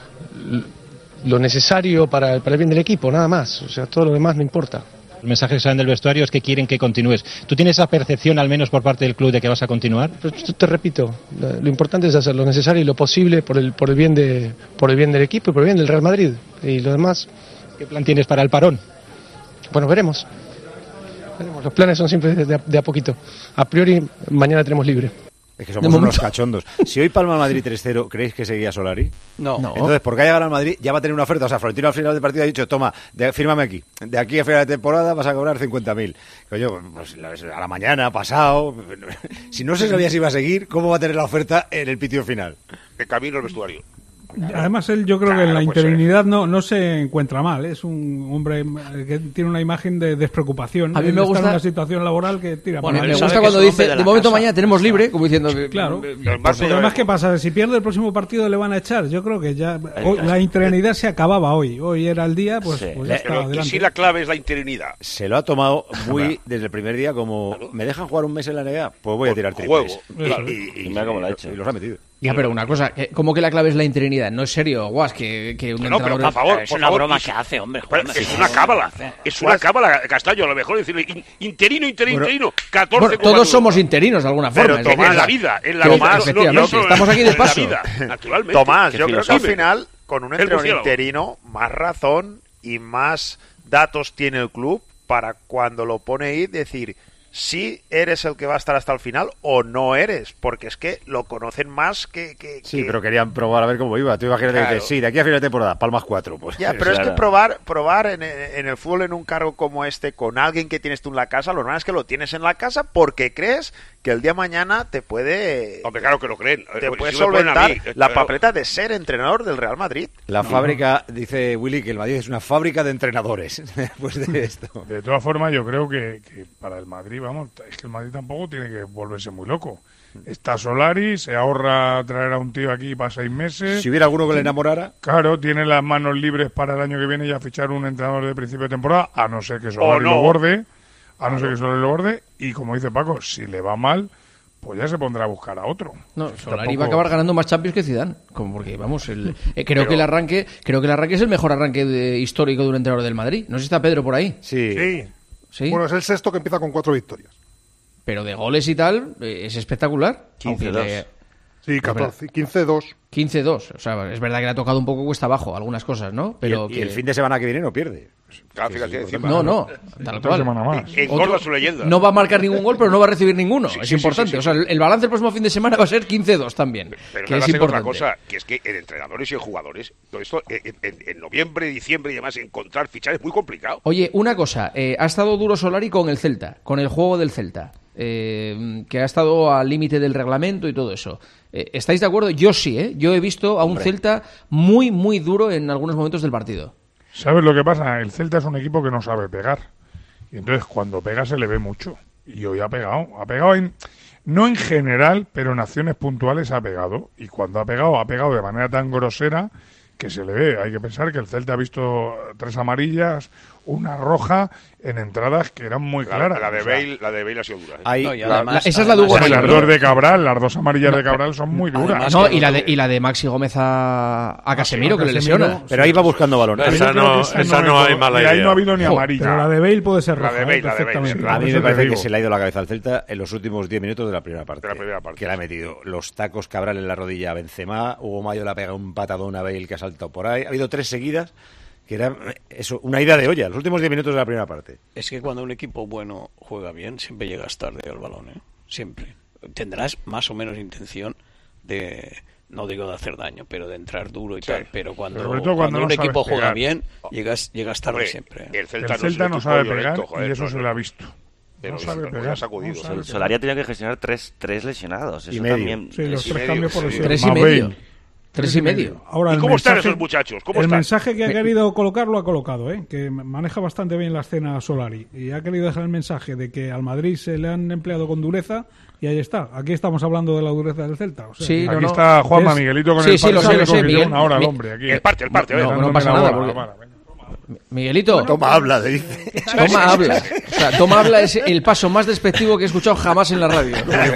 Speaker 15: lo necesario para, para el bien del equipo, nada más. O sea, todo lo demás no importa.
Speaker 14: Los mensajes que salen del vestuario es que quieren que continúes. ¿Tú tienes esa percepción, al menos por parte del club, de que vas a continuar?
Speaker 15: Pero te, te repito, lo, lo importante es hacer lo necesario y lo posible por el, por el bien de, por el bien del equipo y por el bien del Real Madrid. Y lo demás,
Speaker 14: ¿Qué plan tienes para el parón?
Speaker 15: bueno, veremos. Veremos. Los planes son siempre de a, de a poquito. A priori, mañana tenemos libre.
Speaker 4: Es que somos unos cachondos. Si hoy palma el Madrid tres cero, ¿creéis que seguía Solari?
Speaker 10: No.
Speaker 3: No.
Speaker 4: Entonces, porque haya ganado el Madrid, ya va a tener una oferta. O sea, Florentino al final del partido ha dicho, toma, de, fírmame aquí. De aquí a final de temporada vas a cobrar cincuenta mil. Coño, pues a la mañana, pasado. Si no se sabía si iba a seguir, ¿cómo va a tener la oferta en el pitido final?
Speaker 7: De camino al vestuario.
Speaker 6: Además, él yo creo
Speaker 7: Claro,
Speaker 6: que en la
Speaker 7: pues,
Speaker 6: interinidad no, no se encuentra mal. Es un hombre que tiene una imagen de despreocupación.
Speaker 3: A mí
Speaker 6: Él
Speaker 3: me
Speaker 6: está
Speaker 3: gusta-
Speaker 6: en una situación laboral que tira
Speaker 10: Bueno,
Speaker 6: para
Speaker 3: Me
Speaker 10: él
Speaker 6: adelante.
Speaker 10: sabe
Speaker 3: gusta
Speaker 10: que
Speaker 3: cuando
Speaker 10: es un hombre
Speaker 3: dice,
Speaker 10: de
Speaker 3: de,
Speaker 10: la
Speaker 3: momento
Speaker 10: casa.
Speaker 3: mañana tenemos libre, como diciendo que...
Speaker 6: Claro.
Speaker 7: El
Speaker 6: Porque
Speaker 7: marzo ya
Speaker 6: además, ¿qué
Speaker 7: veremos.
Speaker 6: pasa? Si pierde el próximo partido le van a echar. Yo creo que ya hoy- la interinidad se acababa hoy. Hoy era el día, pues,
Speaker 9: Sí.
Speaker 6: pues ya
Speaker 7: Pero,
Speaker 6: está,
Speaker 7: y
Speaker 6: adelante.
Speaker 7: si la clave es la interinidad.
Speaker 4: Se lo ha tomado muy desde el primer día como, ¿me dejan jugar un mes en la N B A? Pues voy a
Speaker 7: Por
Speaker 4: tirar
Speaker 7: juego,
Speaker 4: triples.
Speaker 7: claro.
Speaker 4: Y, y-
Speaker 9: Y mira cómo lo ha hecho.
Speaker 4: y los ha metido.
Speaker 3: Ya, pero una cosa, que- ¿cómo que la clave es la interinidad? No es serio, guas, que, que un
Speaker 7: No, pero
Speaker 3: entrenador...
Speaker 7: por favor,
Speaker 10: Es
Speaker 7: por
Speaker 10: una
Speaker 7: favor,
Speaker 10: broma
Speaker 7: y-
Speaker 10: que hace, hombre.
Speaker 7: Pero
Speaker 10: joder,
Speaker 7: es
Speaker 10: sí,
Speaker 7: una
Speaker 10: no,
Speaker 7: cábala,
Speaker 10: no, no.
Speaker 7: es una cábala, Castaño, a lo mejor decirle in- interino, interino,
Speaker 3: Bueno,
Speaker 7: interino, catorce
Speaker 3: Bueno, todos somos interinos de alguna forma.
Speaker 2: Pero
Speaker 3: es decir,
Speaker 2: Tomás,
Speaker 7: en la vida, en la
Speaker 3: que-
Speaker 7: vida, no- no-
Speaker 3: efectivamente,
Speaker 7: no solo
Speaker 3: estamos aquí de
Speaker 7: en la
Speaker 3: paso.
Speaker 7: vida, naturalmente.
Speaker 2: Tomás,
Speaker 9: Qué
Speaker 2: yo creo que al
Speaker 9: filosófico.
Speaker 2: final, con un
Speaker 7: El
Speaker 2: entrenador
Speaker 7: murciélago.
Speaker 2: interino, más razón y más datos tiene el club para cuando lo pone ahí decir si eres el que va a estar hasta el final o no eres, porque es que lo conocen más que... que-
Speaker 4: Sí,
Speaker 2: que-
Speaker 4: pero querían probar a ver cómo iba. Tú imagínate que
Speaker 2: Claro.
Speaker 4: dices, sí, de aquí a final de temporada, palmas cuatro. Pues.
Speaker 2: Ya, pero es
Speaker 9: Claro.
Speaker 2: que probar probar en, en el fútbol en un cargo como este con alguien que tienes tú en la casa, lo normal es que lo tienes en la casa porque crees que el día de mañana te puede...
Speaker 7: Hombre, claro que lo creen.
Speaker 2: Te
Speaker 7: Eh,
Speaker 2: puede
Speaker 7: si lo ponen a
Speaker 2: solventar
Speaker 7: mí, eh,
Speaker 2: la
Speaker 7: claro.
Speaker 2: papeleta de ser entrenador del Real Madrid.
Speaker 4: La fábrica, dice Willy, que el Madrid es una fábrica de entrenadores después de esto.
Speaker 5: De todas formas, yo creo que, que para el Madrid, vamos, es que el Madrid tampoco tiene que volverse muy loco. Está Solari, se ahorra traer a un tío aquí para seis meses.
Speaker 4: Si hubiera alguno que le enamorara...
Speaker 5: Claro, tiene las manos libres para el año que viene ya fichar un entrenador de principio de temporada, a no ser que Solari
Speaker 7: no.
Speaker 5: lo borde, a no ser que Solari lo borde, y como dice Paco, si le va mal, pues ya se pondrá a buscar a otro.
Speaker 3: No,
Speaker 5: Si
Speaker 3: Solari
Speaker 5: tampoco-
Speaker 3: va a acabar ganando más Champions que Zidane, como porque vamos, el, eh, creo
Speaker 7: Pero-
Speaker 3: que el arranque, creo que el arranque es el mejor arranque de- histórico de un entrenador del Madrid. No sé si está Pedro por ahí.
Speaker 4: Sí.
Speaker 16: Sí.
Speaker 3: Sí.
Speaker 16: Bueno, es el sexto que empieza con cuatro victorias.
Speaker 3: Pero de goles y tal eh, es espectacular.
Speaker 9: quince
Speaker 3: Aunque
Speaker 9: dos.
Speaker 3: le-
Speaker 16: Sí, catorce, quince dos.
Speaker 3: quince dos. O sea, es verdad que le ha tocado un poco cuesta abajo algunas cosas, ¿no? Pero
Speaker 4: y, el,
Speaker 3: que-
Speaker 4: y el fin de semana que viene no pierde.
Speaker 7: Claro, fíjate, encima.
Speaker 3: No, no, tal
Speaker 5: Otra
Speaker 3: cual.
Speaker 5: semana más.
Speaker 7: Engorda
Speaker 3: Otro-
Speaker 7: su leyenda.
Speaker 3: No va a marcar ningún gol, pero no va a recibir ninguno.
Speaker 7: Sí,
Speaker 3: es
Speaker 7: sí,
Speaker 3: importante.
Speaker 7: sí, sí,
Speaker 3: O sea,
Speaker 7: sí.
Speaker 3: el, el balance el próximo fin de semana va a ser quince dos también.
Speaker 7: Pero
Speaker 3: que
Speaker 7: no
Speaker 3: es
Speaker 7: otra
Speaker 3: importante.
Speaker 7: cosa, que es que en entrenadores y en jugadores, todo esto en, en- en noviembre, diciembre y demás, encontrar fichar es muy complicado.
Speaker 3: Oye, una cosa, eh, ha estado duro Solari con el Celta, con el juego del Celta, eh, que ha estado al límite del reglamento y todo eso. Eh, ¿Estáis de acuerdo? Yo sí, ¿eh? Yo he visto a un Celta muy, muy duro en algunos momentos del partido.
Speaker 5: ¿Sabes lo que pasa? El Celta es un equipo que no sabe pegar. Y entonces cuando pega se le ve mucho. Y hoy ha pegado. Ha pegado en, no en general, pero en acciones puntuales ha pegado. Y cuando ha pegado, ha pegado de manera tan grosera que se le ve. Hay que pensar que el Celta ha visto tres amarillas, una roja en entradas que eran muy
Speaker 7: La,
Speaker 5: claras.
Speaker 7: la de
Speaker 5: o sea,
Speaker 7: Bale, la de Bale ha sido dura. ¿eh?
Speaker 4: Ahí,
Speaker 3: no, la, además, esa es la de Hugo
Speaker 5: Mayo. Las
Speaker 3: Mayo.
Speaker 5: dos de Cabral, las dos amarillas no, de Cabral son muy duras.
Speaker 3: No, y la de, y la de Maxi Gómez a, a Casemiro,
Speaker 5: sí,
Speaker 3: que le
Speaker 5: Casemiro,
Speaker 3: lesiona.
Speaker 4: Pero ahí va buscando balón.
Speaker 8: Esa no, esa esa no hay mala
Speaker 5: y
Speaker 8: idea.
Speaker 5: ahí no ha habido ni amarilla.
Speaker 6: Pero la de Bale puede ser
Speaker 7: La
Speaker 6: roja.
Speaker 7: de Bale,
Speaker 6: ¿eh?
Speaker 7: la de Bale,
Speaker 6: Perfectamente.
Speaker 7: sí,
Speaker 4: A mí
Speaker 5: Eso
Speaker 4: me
Speaker 5: te
Speaker 4: parece
Speaker 5: digo.
Speaker 4: que se le ha ido la cabeza al Celta en los últimos diez minutos de la primera parte.
Speaker 7: De la primera parte.
Speaker 4: Que le ha metido los tacos Cabral en la rodilla a Benzema, Hugo Mayo le ha pegado un patadón a Bale que ha saltado por ahí. Ha habido tres seguidas que era eso, una ida de olla, los últimos diez minutos de la primera parte.
Speaker 10: Es que cuando un equipo bueno juega bien, siempre llegas tarde al balón, ¿eh? Siempre. Tendrás más o menos intención de, no digo de hacer daño, pero de entrar duro y
Speaker 7: Sí.
Speaker 10: tal. Pero cuando,
Speaker 5: Sobre todo
Speaker 10: cuando,
Speaker 5: cuando
Speaker 10: un
Speaker 5: no
Speaker 10: equipo
Speaker 5: sabes
Speaker 10: juega
Speaker 5: pegar.
Speaker 10: bien, llegas, llegas tarde
Speaker 7: Hombre,
Speaker 10: siempre. ¿eh?
Speaker 7: El Celta,
Speaker 5: El Celta
Speaker 7: no,
Speaker 5: no
Speaker 7: es un
Speaker 5: sabe
Speaker 7: equipo
Speaker 5: pegar
Speaker 7: violento, joder,
Speaker 5: y eso
Speaker 7: no,
Speaker 5: se
Speaker 7: no.
Speaker 5: le ha visto.
Speaker 7: Pero
Speaker 5: No sabe
Speaker 7: nos
Speaker 5: pegar.
Speaker 7: ha sacudido.
Speaker 5: No sabe
Speaker 9: Solari ha tenido que gestionar tres, tres lesionados. Eso
Speaker 4: Y medio.
Speaker 9: también.
Speaker 6: Sí, los
Speaker 7: Y
Speaker 6: tres
Speaker 7: medio,
Speaker 6: cambios por
Speaker 7: sí.
Speaker 6: lesión.
Speaker 3: Tres y
Speaker 5: Mabel.
Speaker 3: medio. Tres y medio.
Speaker 6: Ahora,
Speaker 7: ¿Y
Speaker 6: el
Speaker 7: cómo están
Speaker 6: mensaje-
Speaker 7: esos muchachos? ¿Cómo
Speaker 6: el
Speaker 7: están?
Speaker 6: mensaje que ha querido colocar lo ha colocado, ¿eh? Que maneja bastante bien la escena Solari. Y ha querido dejar el mensaje de que al Madrid se le han empleado con dureza y ahí está. Aquí estamos hablando de la dureza del Celta. O sea,
Speaker 3: Sí,
Speaker 6: que-
Speaker 3: no,
Speaker 5: Aquí
Speaker 3: no.
Speaker 5: está Juanma
Speaker 6: Es-
Speaker 5: Miguelito con
Speaker 3: Sí,
Speaker 5: el
Speaker 3: sí, lo sé,
Speaker 5: partido
Speaker 3: lo sé,
Speaker 5: que lleva
Speaker 3: Miguel.
Speaker 5: una hora el
Speaker 3: Mi-
Speaker 5: hombre aquí.
Speaker 7: El parte, el parte.
Speaker 3: No,
Speaker 7: venga.
Speaker 3: no
Speaker 5: dándome
Speaker 3: pasa
Speaker 5: la
Speaker 3: nada,
Speaker 5: bola,
Speaker 3: porque-
Speaker 5: la bola, venga.
Speaker 3: Miguelito,
Speaker 4: Toma, habla, le dice.
Speaker 3: toma, habla. O sea, toma, habla es el paso más despectivo que he escuchado jamás en la radio.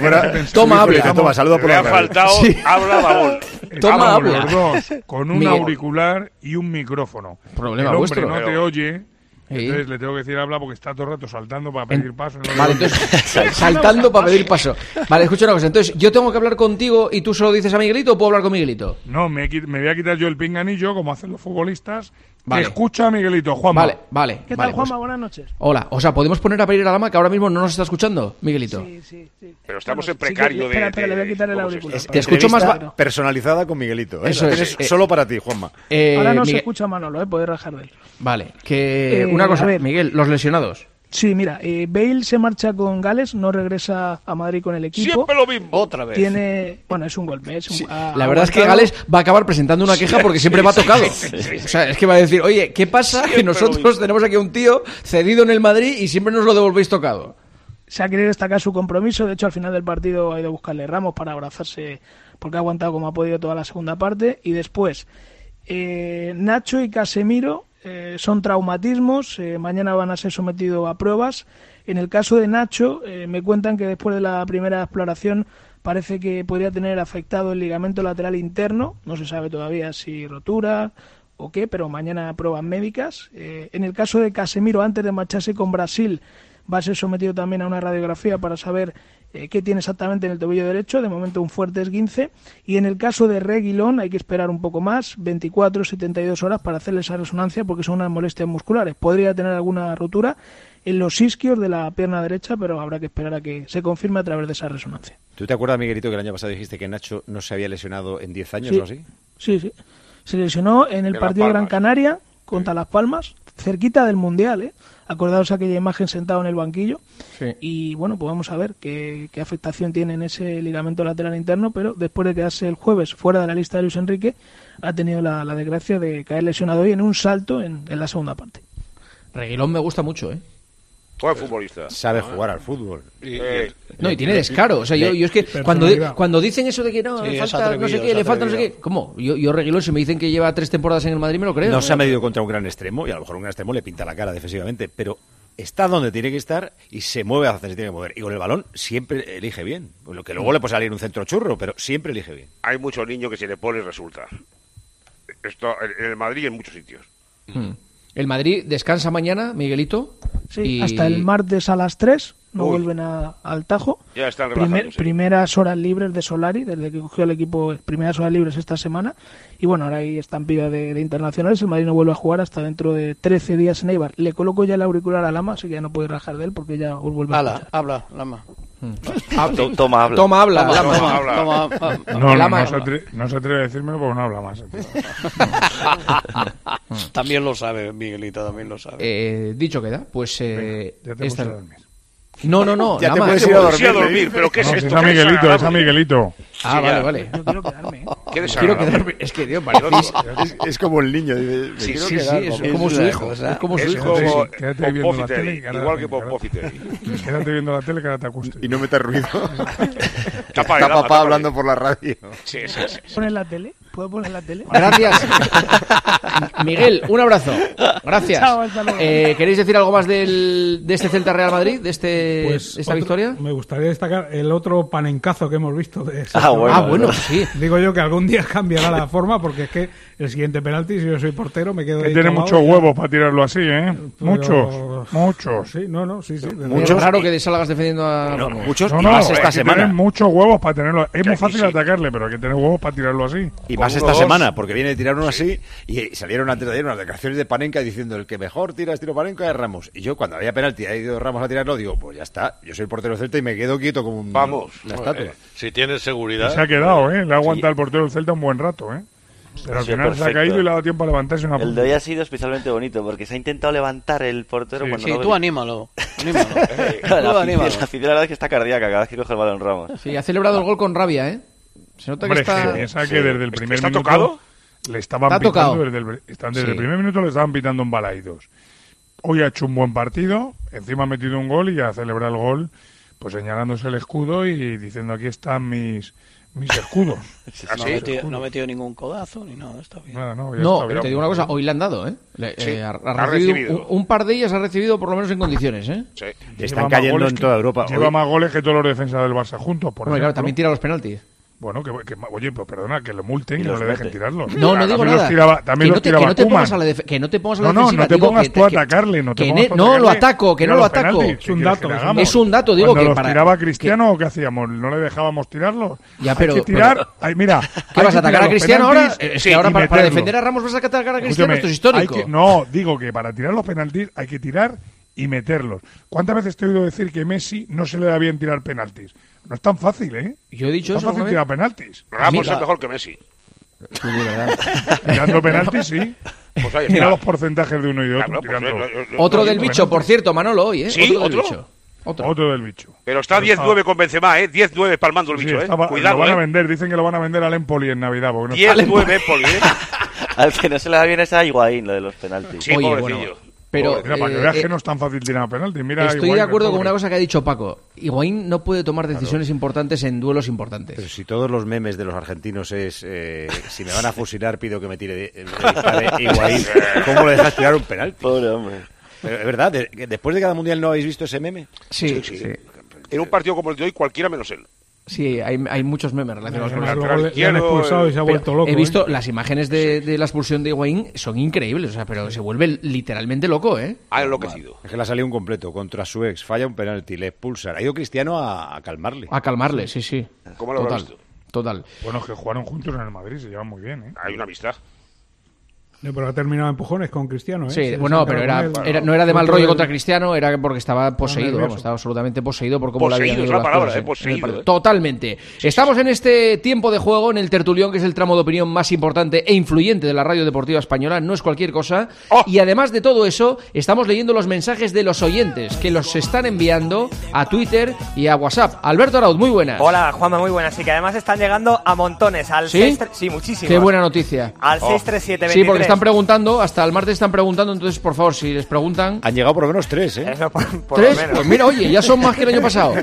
Speaker 3: Toma, habla.
Speaker 4: Dice, toma, saluda por
Speaker 7: Le
Speaker 4: la
Speaker 7: ha
Speaker 4: radio.
Speaker 7: faltado,
Speaker 3: Sí.
Speaker 7: habla babón.
Speaker 3: Toma,
Speaker 5: Estamos
Speaker 3: habla.
Speaker 5: los dos con un
Speaker 3: Miguel.
Speaker 5: auricular y un micrófono.
Speaker 3: Problema
Speaker 5: el hombre
Speaker 3: vuestro.
Speaker 5: no te
Speaker 7: Pero-
Speaker 5: oye,
Speaker 3: Sí.
Speaker 5: entonces le tengo que decir habla porque está todo el rato saltando para pedir paso. y no le
Speaker 3: Vale,
Speaker 5: oye.
Speaker 3: entonces, sal- saltando para pedir paso. Vale, escucha una cosa. Entonces, ¿yo tengo que hablar contigo y tú solo dices a Miguelito o puedo hablar con Miguelito?
Speaker 5: No, me, qui- me voy a quitar yo el pinganillo, como hacen los futbolistas.
Speaker 3: Vale.
Speaker 5: Escucha a Miguelito, Juanma.
Speaker 3: Vale, vale.
Speaker 17: ¿Qué
Speaker 3: vale,
Speaker 17: tal,
Speaker 3: pues-
Speaker 17: Juanma? Buenas noches.
Speaker 3: Hola, o sea, ¿podemos poner a pedir a la dama que ahora mismo no nos está escuchando, Miguelito?
Speaker 17: Sí, sí, sí.
Speaker 7: Pero estamos
Speaker 17: Bueno,
Speaker 7: en precario
Speaker 17: sí que-
Speaker 7: de...
Speaker 17: espera, espera, le voy a
Speaker 7: de-
Speaker 17: quitar el
Speaker 7: ¿cómo se
Speaker 17: auricular.
Speaker 7: está?
Speaker 3: Te escucho más
Speaker 4: Entrevista
Speaker 3: ba-
Speaker 4: personalizada con Miguelito. ¿eh?
Speaker 3: Eso
Speaker 4: La
Speaker 3: es.
Speaker 4: tienes
Speaker 3: Eh,
Speaker 4: solo para ti, Juanma.
Speaker 3: Eh,
Speaker 17: Ahora no se
Speaker 3: Miguel-
Speaker 17: escucha a Manolo, ¿eh? Podéis rajar de él.
Speaker 3: Vale, que
Speaker 17: Eh,
Speaker 3: una cosa,
Speaker 17: a ver.
Speaker 3: Miguel, los lesionados.
Speaker 17: Sí, mira, eh, Bale se marcha con Gales, no regresa a Madrid con el equipo.
Speaker 7: Siempre lo mismo.
Speaker 10: Otra vez.
Speaker 17: Tiene, bueno, es un golpe. Es un- ha-
Speaker 3: La
Speaker 17: ha
Speaker 3: verdad es que
Speaker 17: aguantado.
Speaker 3: Gales va a acabar presentando una queja porque siempre va tocado. O sea, es que va a decir, oye, ¿qué pasa que
Speaker 7: Siempre lo
Speaker 3: nosotros
Speaker 7: mismo.
Speaker 3: tenemos aquí a un tío cedido en el Madrid y siempre nos lo devolvéis tocado?
Speaker 17: Se ha querido destacar su compromiso. De hecho, al final del partido ha ido a buscarle Ramos para abrazarse porque ha aguantado como ha podido toda la segunda parte. Y después, eh, Nacho y Casemiro eh, son traumatismos. eh, mañana van a ser sometidos a pruebas. En el caso de Nacho, eh, me cuentan que después de la primera exploración parece que podría tener afectado el ligamento lateral interno. No se sabe todavía si rotura o qué, pero mañana pruebas médicas. Eh, en el caso de Casemiro, antes de marcharse con Brasil, va a ser sometido también a una radiografía para saber eh, qué tiene exactamente en el tobillo derecho. De momento un fuerte esguince. Y en el caso de Reguilón hay que esperar un poco más, veinticuatro, setenta y dos horas para hacerle esa resonancia porque son unas molestias musculares. Podría tener alguna rotura en los isquios de la pierna derecha, pero habrá que esperar a que se confirme a través de esa resonancia.
Speaker 4: ¿Tú te acuerdas, Miguelito, que el año pasado dijiste que Nacho no se había lesionado en diez años
Speaker 17: Sí.
Speaker 4: o así?
Speaker 17: Sí, sí. Se lesionó en el
Speaker 7: En
Speaker 17: partido de
Speaker 7: Las
Speaker 17: Gran
Speaker 7: Palmas.
Speaker 17: Canaria contra Las Palmas, cerquita del Mundial, ¿eh? Acordaos aquella imagen sentado en el banquillo.
Speaker 3: Sí.
Speaker 17: Y bueno, pues vamos a ver qué, qué afectación tiene en ese ligamento lateral interno, pero después de quedarse el jueves fuera de la lista de Luis Enrique, ha tenido la, la desgracia de caer lesionado hoy en un salto en, en la segunda parte.
Speaker 3: Reguilón me gusta mucho, ¿eh?
Speaker 7: Buen futbolista.
Speaker 4: Sabe jugar al fútbol.
Speaker 8: Y-
Speaker 7: Eh,
Speaker 3: No, y tiene descaro. O sea, yo, yo es que cuando, di- cuando dicen eso de que no,
Speaker 10: Sí,
Speaker 3: le
Speaker 10: es
Speaker 3: falta no sé
Speaker 10: atrevido,
Speaker 3: qué,
Speaker 10: es
Speaker 3: le falta no sé
Speaker 10: atrevido.
Speaker 3: qué. ¿Cómo? Yo, yo Reguilón, si me dicen que lleva tres temporadas en el Madrid, me lo creo.
Speaker 4: No se ha medido contra un gran extremo y a lo mejor un gran extremo le pinta la cara defensivamente, pero está donde tiene que estar y se mueve hacia donde se tiene que mover. Y con el balón siempre elige bien. Lo que luego le puede salir un centro churro, pero siempre elige bien.
Speaker 7: Hay muchos niños que si le pones resulta. Esto en el Madrid y en muchos sitios.
Speaker 3: Hmm. El Madrid descansa mañana, Miguelito.
Speaker 17: Sí,
Speaker 3: y-
Speaker 17: hasta el martes a las tres, no
Speaker 7: Uy.
Speaker 17: vuelven a- al Tajo.
Speaker 7: Ya están
Speaker 17: Primer-
Speaker 7: relajándose.
Speaker 17: primeras horas libres de Solari, desde que cogió el equipo, primeras horas libres esta semana. Y bueno, ahora hay estampida de, de internacionales. El Madrid no vuelve a jugar hasta dentro de trece días en Eibar. Le coloco ya el auricular a Lama, así que ya no puede rajar de él porque ya os vuelve a
Speaker 10: Hala,
Speaker 17: escuchar.
Speaker 10: habla, Lama.
Speaker 3: Ah,
Speaker 9: To- Toma, habla.
Speaker 3: Toma, habla.
Speaker 10: Toma,
Speaker 3: Lama.
Speaker 10: toma,
Speaker 7: habla.
Speaker 10: toma, ah,
Speaker 5: No, no,
Speaker 3: Lama-
Speaker 5: no, se atreve, no se atreve a decírmelo porque no habla más. el tío.
Speaker 10: También lo sabe, Miguelito, también lo sabe.
Speaker 3: Eh, dicho queda, pues... Eh,
Speaker 5: Ya te
Speaker 3: esta-
Speaker 5: puedes ir a dormir.
Speaker 3: No, no, no.
Speaker 4: Ya te
Speaker 3: Lama,
Speaker 4: puedes
Speaker 3: es-
Speaker 4: ir a
Speaker 7: Sí, a
Speaker 4: dormir.
Speaker 7: dormir, pero ¿qué es
Speaker 5: No,
Speaker 7: esto?
Speaker 5: es a
Speaker 7: ¿Qué
Speaker 5: Miguelito, es a
Speaker 7: desagradable?
Speaker 5: Miguelito.
Speaker 3: Ah,
Speaker 7: Sí,
Speaker 3: vale,
Speaker 7: ya.
Speaker 3: vale.
Speaker 17: Yo quiero quedarme. ¿eh?
Speaker 7: Qué
Speaker 3: Quiero
Speaker 7: desagradable.
Speaker 3: quedarme. Es que, tío, parecéis...
Speaker 4: Es, es como el niño. Dice, me
Speaker 3: Sí,
Speaker 4: quiero
Speaker 3: sí,
Speaker 4: quedar,
Speaker 3: sí, es
Speaker 4: papá.
Speaker 3: como su
Speaker 10: una
Speaker 3: hijo.
Speaker 10: cosa.
Speaker 3: Es como su
Speaker 7: Es
Speaker 3: hijo.
Speaker 7: como
Speaker 5: Sí, sí, quédate viendo la
Speaker 7: Popofiteri,
Speaker 5: tele y ahora
Speaker 7: igual que
Speaker 5: ven, ahora-
Speaker 7: Popofiteri.
Speaker 5: Quédate viendo la tele que ahora te acuestes.
Speaker 4: Y no metas ruido.
Speaker 7: Tapa,
Speaker 4: Está
Speaker 7: Lama,
Speaker 4: papá
Speaker 7: tápale.
Speaker 4: hablando por la radio.
Speaker 7: Sí, sí, sí. sí.
Speaker 17: Pones la tele. ¿Puedo poner la tele?
Speaker 3: Gracias. Miguel, un abrazo. Gracias.
Speaker 17: Chao, hasta luego.
Speaker 3: Eh, ¿Queréis decir algo más del, de este Celta Real Madrid, de este
Speaker 6: Pues
Speaker 3: de esta
Speaker 6: otro-
Speaker 3: victoria?
Speaker 6: Me gustaría destacar el otro panencazo que hemos visto de ese
Speaker 3: Ah, bueno,
Speaker 6: programa.
Speaker 3: ah, bueno, sí.
Speaker 6: Digo yo que algún día cambiará la forma, porque es que el siguiente penalti, si yo soy portero, me quedo
Speaker 5: Que
Speaker 6: ahí
Speaker 5: tiene
Speaker 6: clavado
Speaker 5: muchos
Speaker 6: y ya.
Speaker 5: huevos para tirarlo así, ¿eh?
Speaker 6: Pero-
Speaker 5: Muchos, muchos.
Speaker 6: Sí, no, no, sí, sí. desde
Speaker 3: Es
Speaker 6: luego.
Speaker 3: raro que salgas defendiendo a
Speaker 4: No,
Speaker 3: Ramos.
Speaker 4: muchos
Speaker 5: No,
Speaker 4: y
Speaker 5: no,
Speaker 4: más
Speaker 5: hay
Speaker 4: esta
Speaker 5: que
Speaker 4: semana.
Speaker 5: tener muchos huevos para tenerlo. Es muy
Speaker 7: aquí
Speaker 5: fácil
Speaker 7: sí.
Speaker 5: atacarle, pero hay que tener huevos para tirarlo así.
Speaker 4: Y más
Speaker 7: Con
Speaker 4: esta
Speaker 7: uno,
Speaker 4: semana,
Speaker 7: dos.
Speaker 4: porque viene de tirar uno así y salieron antes de ayer unas declaraciones de Panenka diciendo el que mejor tira es tiro Panenka es Ramos. Y yo cuando había penalti ha ido Ramos a tirarlo, digo, pues ya está, yo soy el portero del Celta y me quedo quieto como un,
Speaker 7: Vamos.
Speaker 4: una estatua.
Speaker 8: Eh, si tienes
Speaker 5: Y
Speaker 8: seguridad.
Speaker 5: se ha quedado, ¿eh? Le ha aguantado el portero del Celta un buen rato, ¿eh? Pero al
Speaker 9: Sí,
Speaker 5: final se ha
Speaker 9: perfecto.
Speaker 5: caído y le ha dado tiempo a levantarse una
Speaker 9: El de hoy ha sido especialmente bonito porque se ha intentado levantar el portero
Speaker 5: Sí.
Speaker 9: cuando
Speaker 10: Sí,
Speaker 9: no
Speaker 10: tú
Speaker 9: venía.
Speaker 10: anímalo. anímalo.
Speaker 9: Claro,
Speaker 10: Tú
Speaker 9: la, afición,
Speaker 10: anímalo.
Speaker 9: la afición, la verdad es que está cardíaca cada vez que coge el balón Ramos.
Speaker 3: Sí, ha celebrado el gol con rabia, ¿eh? Se nota
Speaker 5: Hombre,
Speaker 3: que está...
Speaker 5: que piensa
Speaker 7: Sí.
Speaker 5: que desde el primer
Speaker 7: ¿Está
Speaker 5: minuto
Speaker 7: tocado?
Speaker 5: le estaban
Speaker 3: Está
Speaker 5: pitando
Speaker 3: tocado.
Speaker 5: desde el, están- desde
Speaker 3: Sí.
Speaker 5: el primer minuto le estaban pitando un balaídos. Hoy ha hecho un buen partido, encima ha metido un gol y ha celebrado el gol pues señalándose el escudo y diciendo aquí están mis mis escudos.
Speaker 7: ¿Ah,
Speaker 10: No,
Speaker 7: sí?
Speaker 10: ha metido, no ha metido ningún codazo ni nada, está bien.
Speaker 5: Nada, no, ya
Speaker 3: No,
Speaker 5: está bien.
Speaker 3: te digo una cosa, hoy le han dado, ¿eh? Le-
Speaker 7: Sí,
Speaker 3: eh, ha, ha
Speaker 7: ha
Speaker 3: recibido,
Speaker 7: recibido.
Speaker 3: Un, un par de ellas ha recibido por lo menos en condiciones, ¿eh?
Speaker 7: Sí.
Speaker 5: Lleva
Speaker 4: Están
Speaker 5: más
Speaker 4: cayendo
Speaker 5: goles
Speaker 4: en
Speaker 5: que-
Speaker 4: toda Europa.
Speaker 5: Lleva
Speaker 4: Hoy-
Speaker 5: más goles que todos los defensas del Barça juntos, por
Speaker 3: Bueno, claro,
Speaker 5: ejemplo.
Speaker 3: también tira los penaltis.
Speaker 5: Bueno, que, que- oye, pero perdona, que lo multen y,
Speaker 9: Y
Speaker 5: no
Speaker 9: los
Speaker 5: le dejen
Speaker 9: mete.
Speaker 5: tirarlos.
Speaker 3: No, no digo
Speaker 5: También los
Speaker 3: nada.
Speaker 5: tiraba- también
Speaker 3: que,
Speaker 5: los
Speaker 3: no te,
Speaker 5: tiraba
Speaker 3: que no te
Speaker 5: Koeman.
Speaker 3: pongas a la def- que no te pongas a la
Speaker 5: No, no,
Speaker 3: defensiva.
Speaker 5: no te
Speaker 3: digo
Speaker 5: pongas
Speaker 3: que-
Speaker 5: tú a
Speaker 3: que-
Speaker 5: atacarle, no te
Speaker 3: que
Speaker 5: pongas
Speaker 3: ne-
Speaker 5: tú a
Speaker 3: no,
Speaker 5: atacarle.
Speaker 3: lo ataco, que no
Speaker 5: Tira
Speaker 3: lo
Speaker 5: los
Speaker 3: ataco.
Speaker 5: penaltis,
Speaker 6: Es un
Speaker 5: ¿qué quieres
Speaker 6: dato,
Speaker 5: que le
Speaker 6: es un
Speaker 5: hagamos?
Speaker 3: Es un dato, digo
Speaker 5: Cuando
Speaker 3: que
Speaker 5: los
Speaker 3: para...
Speaker 5: tiraba
Speaker 3: que-
Speaker 5: Cristiano, ¿o qué hacíamos? ¿No le dejábamos tirarlos?
Speaker 3: Ya, pero-
Speaker 5: hay que tirar...
Speaker 3: pero-
Speaker 5: ay, mira,
Speaker 3: ¿Qué
Speaker 5: hay
Speaker 3: vas
Speaker 5: que
Speaker 3: a atacar
Speaker 5: tirar
Speaker 3: a
Speaker 5: los
Speaker 3: Cristiano ahora?
Speaker 5: penaltis
Speaker 3: Es
Speaker 5: sí,
Speaker 3: que ahora
Speaker 5: y
Speaker 3: para, para
Speaker 5: meterlos.
Speaker 3: defender a Ramos vas a atacar a Cristiano,
Speaker 5: Escúchame,
Speaker 3: esto es histórico.
Speaker 5: hay que- no, digo que para tirar los penaltis hay que tirar y meterlos. ¿Cuántas veces te he oído decir que Messi no se le da bien tirar penaltis? No es tan fácil, ¿eh?
Speaker 3: Yo he dicho
Speaker 5: No es
Speaker 3: eso
Speaker 5: fácil
Speaker 3: alguna
Speaker 5: tirar
Speaker 3: vez.
Speaker 5: penaltis.
Speaker 7: Ramos
Speaker 3: Mira.
Speaker 7: es mejor que Messi.
Speaker 3: Sí, de verdad.
Speaker 5: Tirando penaltis, sí.
Speaker 7: Pues ahí
Speaker 5: Mira
Speaker 7: está.
Speaker 5: los porcentajes de uno y de otro.
Speaker 7: Claro, pues,
Speaker 5: tirando.
Speaker 7: eh, eh, eh,
Speaker 3: Otro
Speaker 7: eh,
Speaker 3: del
Speaker 7: eh,
Speaker 3: bicho, por cierto, Manolo, hoy, ¿eh?
Speaker 7: ¿Sí?
Speaker 3: Otro del
Speaker 7: ¿Otro?
Speaker 3: bicho. Otro.
Speaker 5: Otro del bicho.
Speaker 7: Pero está diez nueve con Benzema, ¿eh? diez nueve palmando el
Speaker 5: Sí,
Speaker 7: bicho, ¿eh?
Speaker 5: estaba-
Speaker 7: Cuidado,
Speaker 5: lo van a
Speaker 7: ¿eh?
Speaker 5: vender, dicen que lo van a vender al Empoli en Navidad. porque no
Speaker 7: diez
Speaker 5: está-
Speaker 7: nueve Poli, ¿eh?
Speaker 9: Al que no se le da bien es a Higuaín, lo de los penaltis.
Speaker 7: Sí,
Speaker 3: Oye,
Speaker 7: pobrecillo.
Speaker 3: bueno, pero
Speaker 5: Mira, para que
Speaker 3: eh,
Speaker 5: veas
Speaker 3: eh,
Speaker 5: que no es tan fácil tirar penaltis. Mira,
Speaker 3: estoy
Speaker 5: Higuaín,
Speaker 3: de acuerdo
Speaker 5: el
Speaker 3: con
Speaker 5: pobre.
Speaker 3: una cosa que ha dicho Paco. Higuaín no puede tomar decisiones importantes en duelos importantes.
Speaker 4: Pero si todos los memes de los argentinos es eh, si me van a fusilar pido que me tire de, de, de Higuaín, ¿cómo le dejas tirar un penalti?
Speaker 9: Pobre hombre.
Speaker 4: Pero es verdad, de- que después de cada mundial no habéis visto ese meme.
Speaker 3: Sí,
Speaker 7: Sí,
Speaker 3: sí.
Speaker 7: sí. En un partido como el de hoy, cualquiera menos él.
Speaker 3: Sí, hay, hay muchos memes relacionados con
Speaker 6: Además,
Speaker 3: eso.
Speaker 6: luego le, le han expulsado y se ha
Speaker 3: Pero
Speaker 6: vuelto loco.
Speaker 3: he visto
Speaker 6: ¿eh?
Speaker 3: las imágenes de, de la expulsión de Higuaín, son increíbles, o sea, pero se vuelve literalmente loco, ¿eh?
Speaker 7: Ha enloquecido.
Speaker 4: Es que le ha salido un completo contra su ex, falla un penalti, le expulsan. Ha ido Cristiano a, a calmarle.
Speaker 3: A calmarle, sí, sí.
Speaker 7: ¿Cómo lo habrá
Speaker 3: Total,
Speaker 7: visto?
Speaker 3: total.
Speaker 5: Bueno, es que jugaron juntos en el Madrid, se llevan muy bien, ¿eh?
Speaker 7: Hay una amistad.
Speaker 6: No, pero ha terminado empujones con Cristiano, ¿eh?
Speaker 3: Sí,
Speaker 6: Se
Speaker 3: bueno, pero era,
Speaker 6: desencargó con él.
Speaker 3: era- no era de mal
Speaker 6: Otro
Speaker 3: rollo
Speaker 6: del-
Speaker 3: contra Cristiano, era porque estaba poseído,
Speaker 6: nervioso.
Speaker 3: vamos, estaba absolutamente poseído por cómo le
Speaker 7: Poseído
Speaker 3: habían
Speaker 7: es
Speaker 3: ido
Speaker 7: la
Speaker 3: las
Speaker 7: palabra,
Speaker 3: cosas
Speaker 7: eh,
Speaker 3: en- en el
Speaker 7: poseído,
Speaker 3: partido.
Speaker 7: eh.
Speaker 3: Totalmente. Estamos en este tiempo de juego, en el tertulión, que es el tramo de opinión más importante e influyente de la radio deportiva española, no es cualquier cosa.
Speaker 7: Oh.
Speaker 3: Y además de todo eso, estamos leyendo los mensajes de los oyentes, que los están enviando a Twitter y a WhatsApp. Alberto Arauz, muy buenas.
Speaker 18: Hola, Juanma, muy buenas. Y que además están llegando a montones. Al
Speaker 3: ¿Sí?
Speaker 18: seis tres Sí, muchísimos.
Speaker 3: Qué buena noticia.
Speaker 18: Al
Speaker 3: Oh.
Speaker 18: seis tres siete
Speaker 3: Sí, porque están preguntando, hasta el martes están preguntando, entonces, por favor, si les preguntan...
Speaker 4: Han llegado por lo menos tres, ¿eh?
Speaker 18: Eso, por, por
Speaker 3: ¿Tres?
Speaker 18: lo menos.
Speaker 3: Pues mira, oye, ya son más que el año pasado.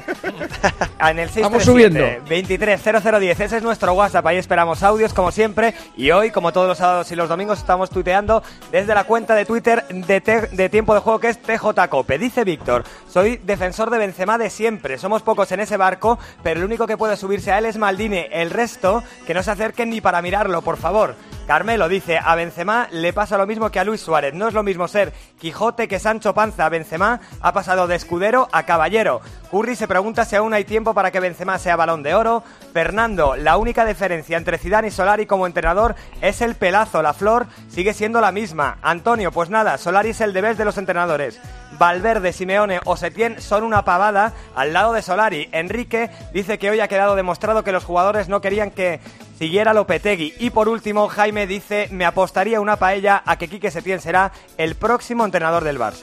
Speaker 18: En el seis
Speaker 3: Vamos
Speaker 18: tres
Speaker 3: subiendo.
Speaker 18: siete veintitrés cero cero diez, ese es nuestro WhatsApp, ahí esperamos audios como siempre. Y hoy, como todos los sábados y los domingos, estamos tuiteando desde la cuenta de Twitter de, te- de Tiempo de Juego, que es T J Cope. Dice Víctor: soy defensor de Benzema de siempre, somos pocos en ese barco, pero el único que puede subirse a él es Maldini, el resto que no se acerquen ni para mirarlo, por favor. Carmelo dice: a Benzema le pasa lo mismo que a Luis Suárez, no es lo mismo ser Quijote que Sancho Panza. Benzema ha pasado de escudero a caballero. Curry se pregunta si aún hay tiempo para que Benzema sea Balón de Oro. Fernando: la única diferencia entre Zidane y Solari como entrenador es el pelazo, la flor sigue siendo la misma. Antonio: pues nada, Solari es el deber de los entrenadores. Valverde, Simeone o Setién son una pavada al lado de Solari. Enrique dice que hoy ha quedado demostrado que los jugadores no querían que siguiera Lopetegui. Y por último, Jaime dice: me apostaría una paella a que Quique Setién será el próximo entrenador del Barça.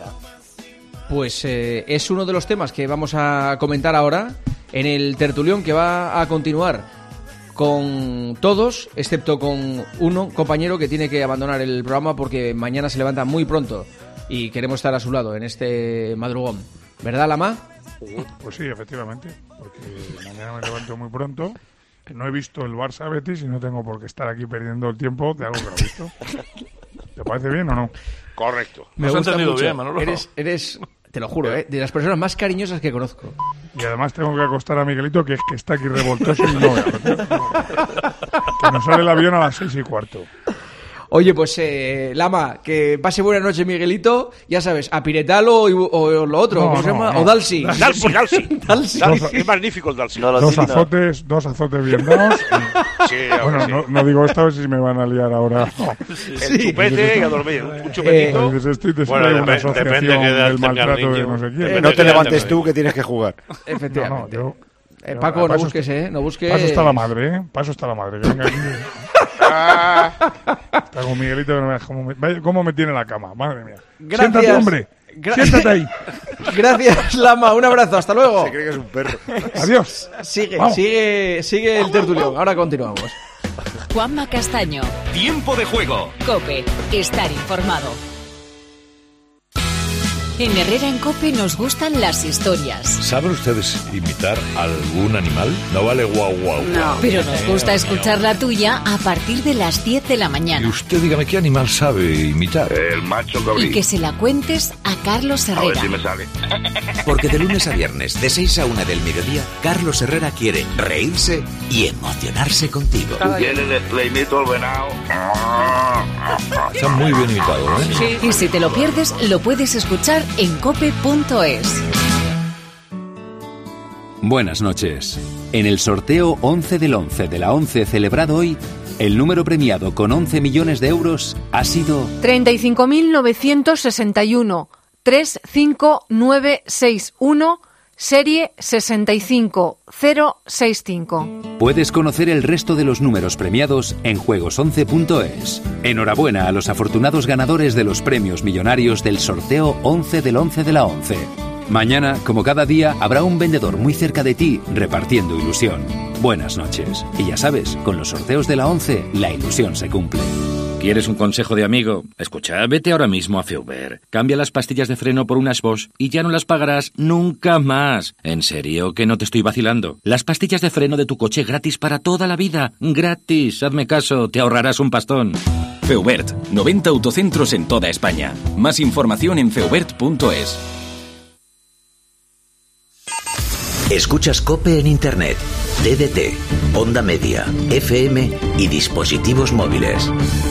Speaker 3: Pues eh, es uno de los temas que vamos a comentar ahora en el tertulión, que va a continuar con todos, excepto con uno compañero que tiene que abandonar el programa porque mañana se levanta muy pronto y queremos estar a su lado en este madrugón. ¿Verdad, Lama?
Speaker 5: Pues sí, efectivamente, porque mañana me levanto muy pronto No he visto el Barça Betis y no tengo por qué estar aquí perdiendo el tiempo de algo que no he visto. ¿Te parece bien o no?
Speaker 7: Correcto.
Speaker 3: Me
Speaker 11: Has
Speaker 3: gusta
Speaker 11: entendido
Speaker 3: mucho.
Speaker 11: bien, Manolo.
Speaker 3: Eres, eres, te lo juro, ¿eh? de las personas más cariñosas que conozco.
Speaker 5: Y además tengo que acostar a Miguelito, que es que está aquí revoltoso y no vea. Que nos sale el avión a las seis y cuarto.
Speaker 3: Oye, pues, eh, Lama, que pase buena noche, Miguelito. Ya sabes, a Piretalo o, o lo otro,
Speaker 5: No,
Speaker 3: ¿cómo se
Speaker 5: no,
Speaker 3: llama?
Speaker 5: no.
Speaker 3: O Dalsi.
Speaker 7: Dalsi, Dalsi.
Speaker 3: Dalsi.
Speaker 7: Dalsi. Es magnífico el Dalsi.
Speaker 5: Dos azotes, dos azotes bien dados. y-
Speaker 7: Sí,
Speaker 5: bueno,
Speaker 7: sí.
Speaker 5: no, no digo esto a ver si me van a liar ahora. No.
Speaker 7: El chupete y a dormir. Un chupetito.
Speaker 5: Dices, estoy de
Speaker 8: Bueno,
Speaker 5: una
Speaker 8: dep-
Speaker 5: asociación
Speaker 8: depende de qué edad
Speaker 5: del
Speaker 8: tenga el
Speaker 5: maltrato de
Speaker 8: niño.
Speaker 5: no sé quién.
Speaker 8: Depende
Speaker 4: No
Speaker 8: de
Speaker 4: te
Speaker 8: qué edad
Speaker 4: levantes
Speaker 8: tenga.
Speaker 4: tú, que tienes que jugar.
Speaker 3: Efectivamente.
Speaker 5: No, no, yo-
Speaker 3: Eh,
Speaker 5: yo-
Speaker 3: Paco, no
Speaker 5: paso-
Speaker 3: busques, ¿eh? No busques.
Speaker 5: Paso está la madre, ¿eh? Paso está la madre. Que venga aquí. Está con Miguelito, que no veas cómo me, vaya, cómo me tiene la cama. Madre mía.
Speaker 3: Gracias.
Speaker 5: Siéntate, hombre.
Speaker 3: Gra-
Speaker 5: Siéntate ahí.
Speaker 3: Gracias, Lama. Un abrazo. Hasta luego.
Speaker 4: Se cree que es un perro.
Speaker 5: Adiós.
Speaker 3: Sigue,
Speaker 5: Vamos.
Speaker 3: sigue, sigue el tertulión. Ahora continuamos.
Speaker 1: Juanma Castaño.
Speaker 19: Tiempo de juego.
Speaker 1: COPE. Estar informado. En Herrera en COPE nos gustan las historias.
Speaker 20: ¿Saben ustedes imitar algún animal? No vale guau guau. guau.
Speaker 1: Pero nos gusta escuchar la tuya a partir de las diez de la
Speaker 20: Y
Speaker 1: mañana.
Speaker 20: usted dígame qué animal sabe imitar.
Speaker 19: El macho
Speaker 1: Y que se la cuentes a Carlos Herrera.
Speaker 19: sale.
Speaker 21: Porque de lunes a viernes, de seis a una del mediodía, Carlos Herrera quiere reírse y emocionarse contigo.
Speaker 19: Le imito al venado.
Speaker 20: Está muy bien imitado, ¿eh?
Speaker 1: Y si te lo pierdes, lo puedes escuchar en cope punto es.
Speaker 22: Buenas noches. En el sorteo once del once de la ONCE celebrado hoy, el número premiado con once millones de euros ha sido
Speaker 23: treinta y cinco mil novecientos sesenta y uno, tres cinco nueve seis uno, serie sesenta y cinco cero sesenta y cinco.
Speaker 22: Puedes conocer el resto de los números premiados en juegos once punto es. Enhorabuena a los afortunados ganadores de los premios millonarios del sorteo once del once de la ONCE. Mañana, como cada día, habrá un vendedor muy cerca de ti repartiendo ilusión. Buenas noches. Y ya sabes, con los sorteos de la ONCE, la ilusión se cumple.
Speaker 24: ¿Quieres un consejo de amigo? Escucha, vete ahora mismo a Feuber. Cambia las pastillas de freno por unas Bosch y ya no las pagarás nunca más. En serio, que no te estoy vacilando. Las pastillas de freno de tu coche gratis para toda la vida. Gratis. Hazme caso, te ahorrarás un pastón.
Speaker 19: Feubert, noventa autocentros en toda España. Más información en feubert punto es.
Speaker 21: Escuchas COPE en Internet, D D T, Onda Media, F M y dispositivos móviles.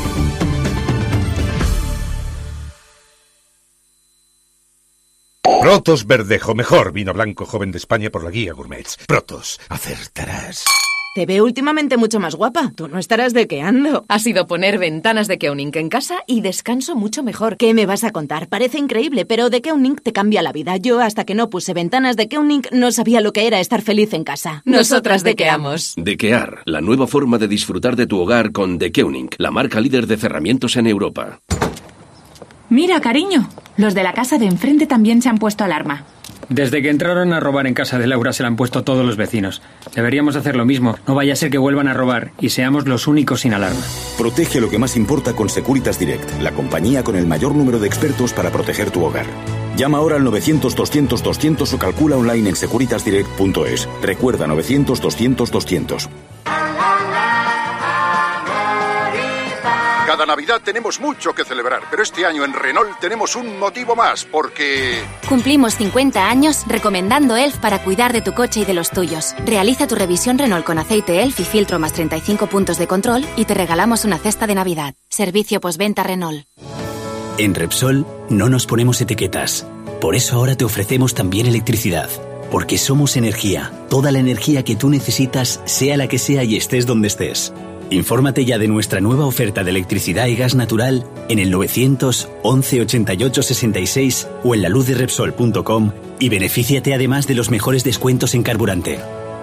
Speaker 25: Protos Verdejo, mejor vino blanco joven de España por la guía Gourmets. Protos, acertarás.
Speaker 26: Te veo últimamente mucho más guapa. Tú no estarás dequeando. Ha sido poner ventanas de Keuning en casa y descanso mucho mejor. ¿Qué me vas a contar? Parece increíble, pero de Keuning te cambia la vida. Yo, hasta que no puse ventanas de Keuning, no sabía lo que era estar feliz en casa. Nosotras dequeamos.
Speaker 19: Dequear, la nueva forma de disfrutar de tu hogar con De Keuning, la marca líder de cerramientos en Europa.
Speaker 27: Mira, cariño, los de la casa de enfrente también se han puesto alarma.
Speaker 28: Desde que entraron a robar en casa de Laura se la han puesto todos los vecinos. Deberíamos hacer lo mismo. No vaya a ser que vuelvan a robar y seamos los únicos sin alarma.
Speaker 29: Protege lo que más importa con Securitas Direct, la compañía con el mayor número de expertos para proteger tu hogar. Llama ahora al novecientos doscientos doscientos o calcula online en securitas direct punto es. Recuerda novecientos doscientos doscientos.
Speaker 30: Cada Navidad tenemos mucho que celebrar, pero este año en Renault tenemos un motivo más, porque...
Speaker 31: Cumplimos cincuenta años recomendando E L F para cuidar de tu coche y de los tuyos. Realiza tu revisión Renault con aceite E L F y filtro más treinta y cinco puntos de control y te regalamos una cesta de Navidad. Servicio postventa Renault.
Speaker 32: En Repsol no nos ponemos etiquetas. Por eso ahora te ofrecemos también electricidad. Porque somos energía. Toda la energía que tú necesitas, sea la que sea y estés donde estés. Infórmate ya de nuestra nueva oferta de electricidad y gas natural en el novecientos once ochenta y ocho sesenta y seis o en la luz de repsol punto com y benefíciate además de los mejores descuentos en carburante.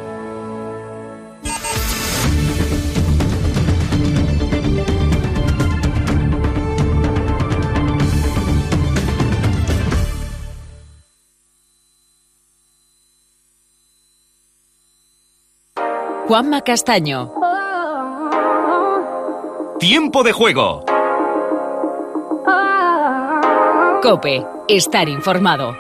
Speaker 1: Juanma Castaño.
Speaker 19: Tiempo de juego.
Speaker 1: COPE. Estar informado.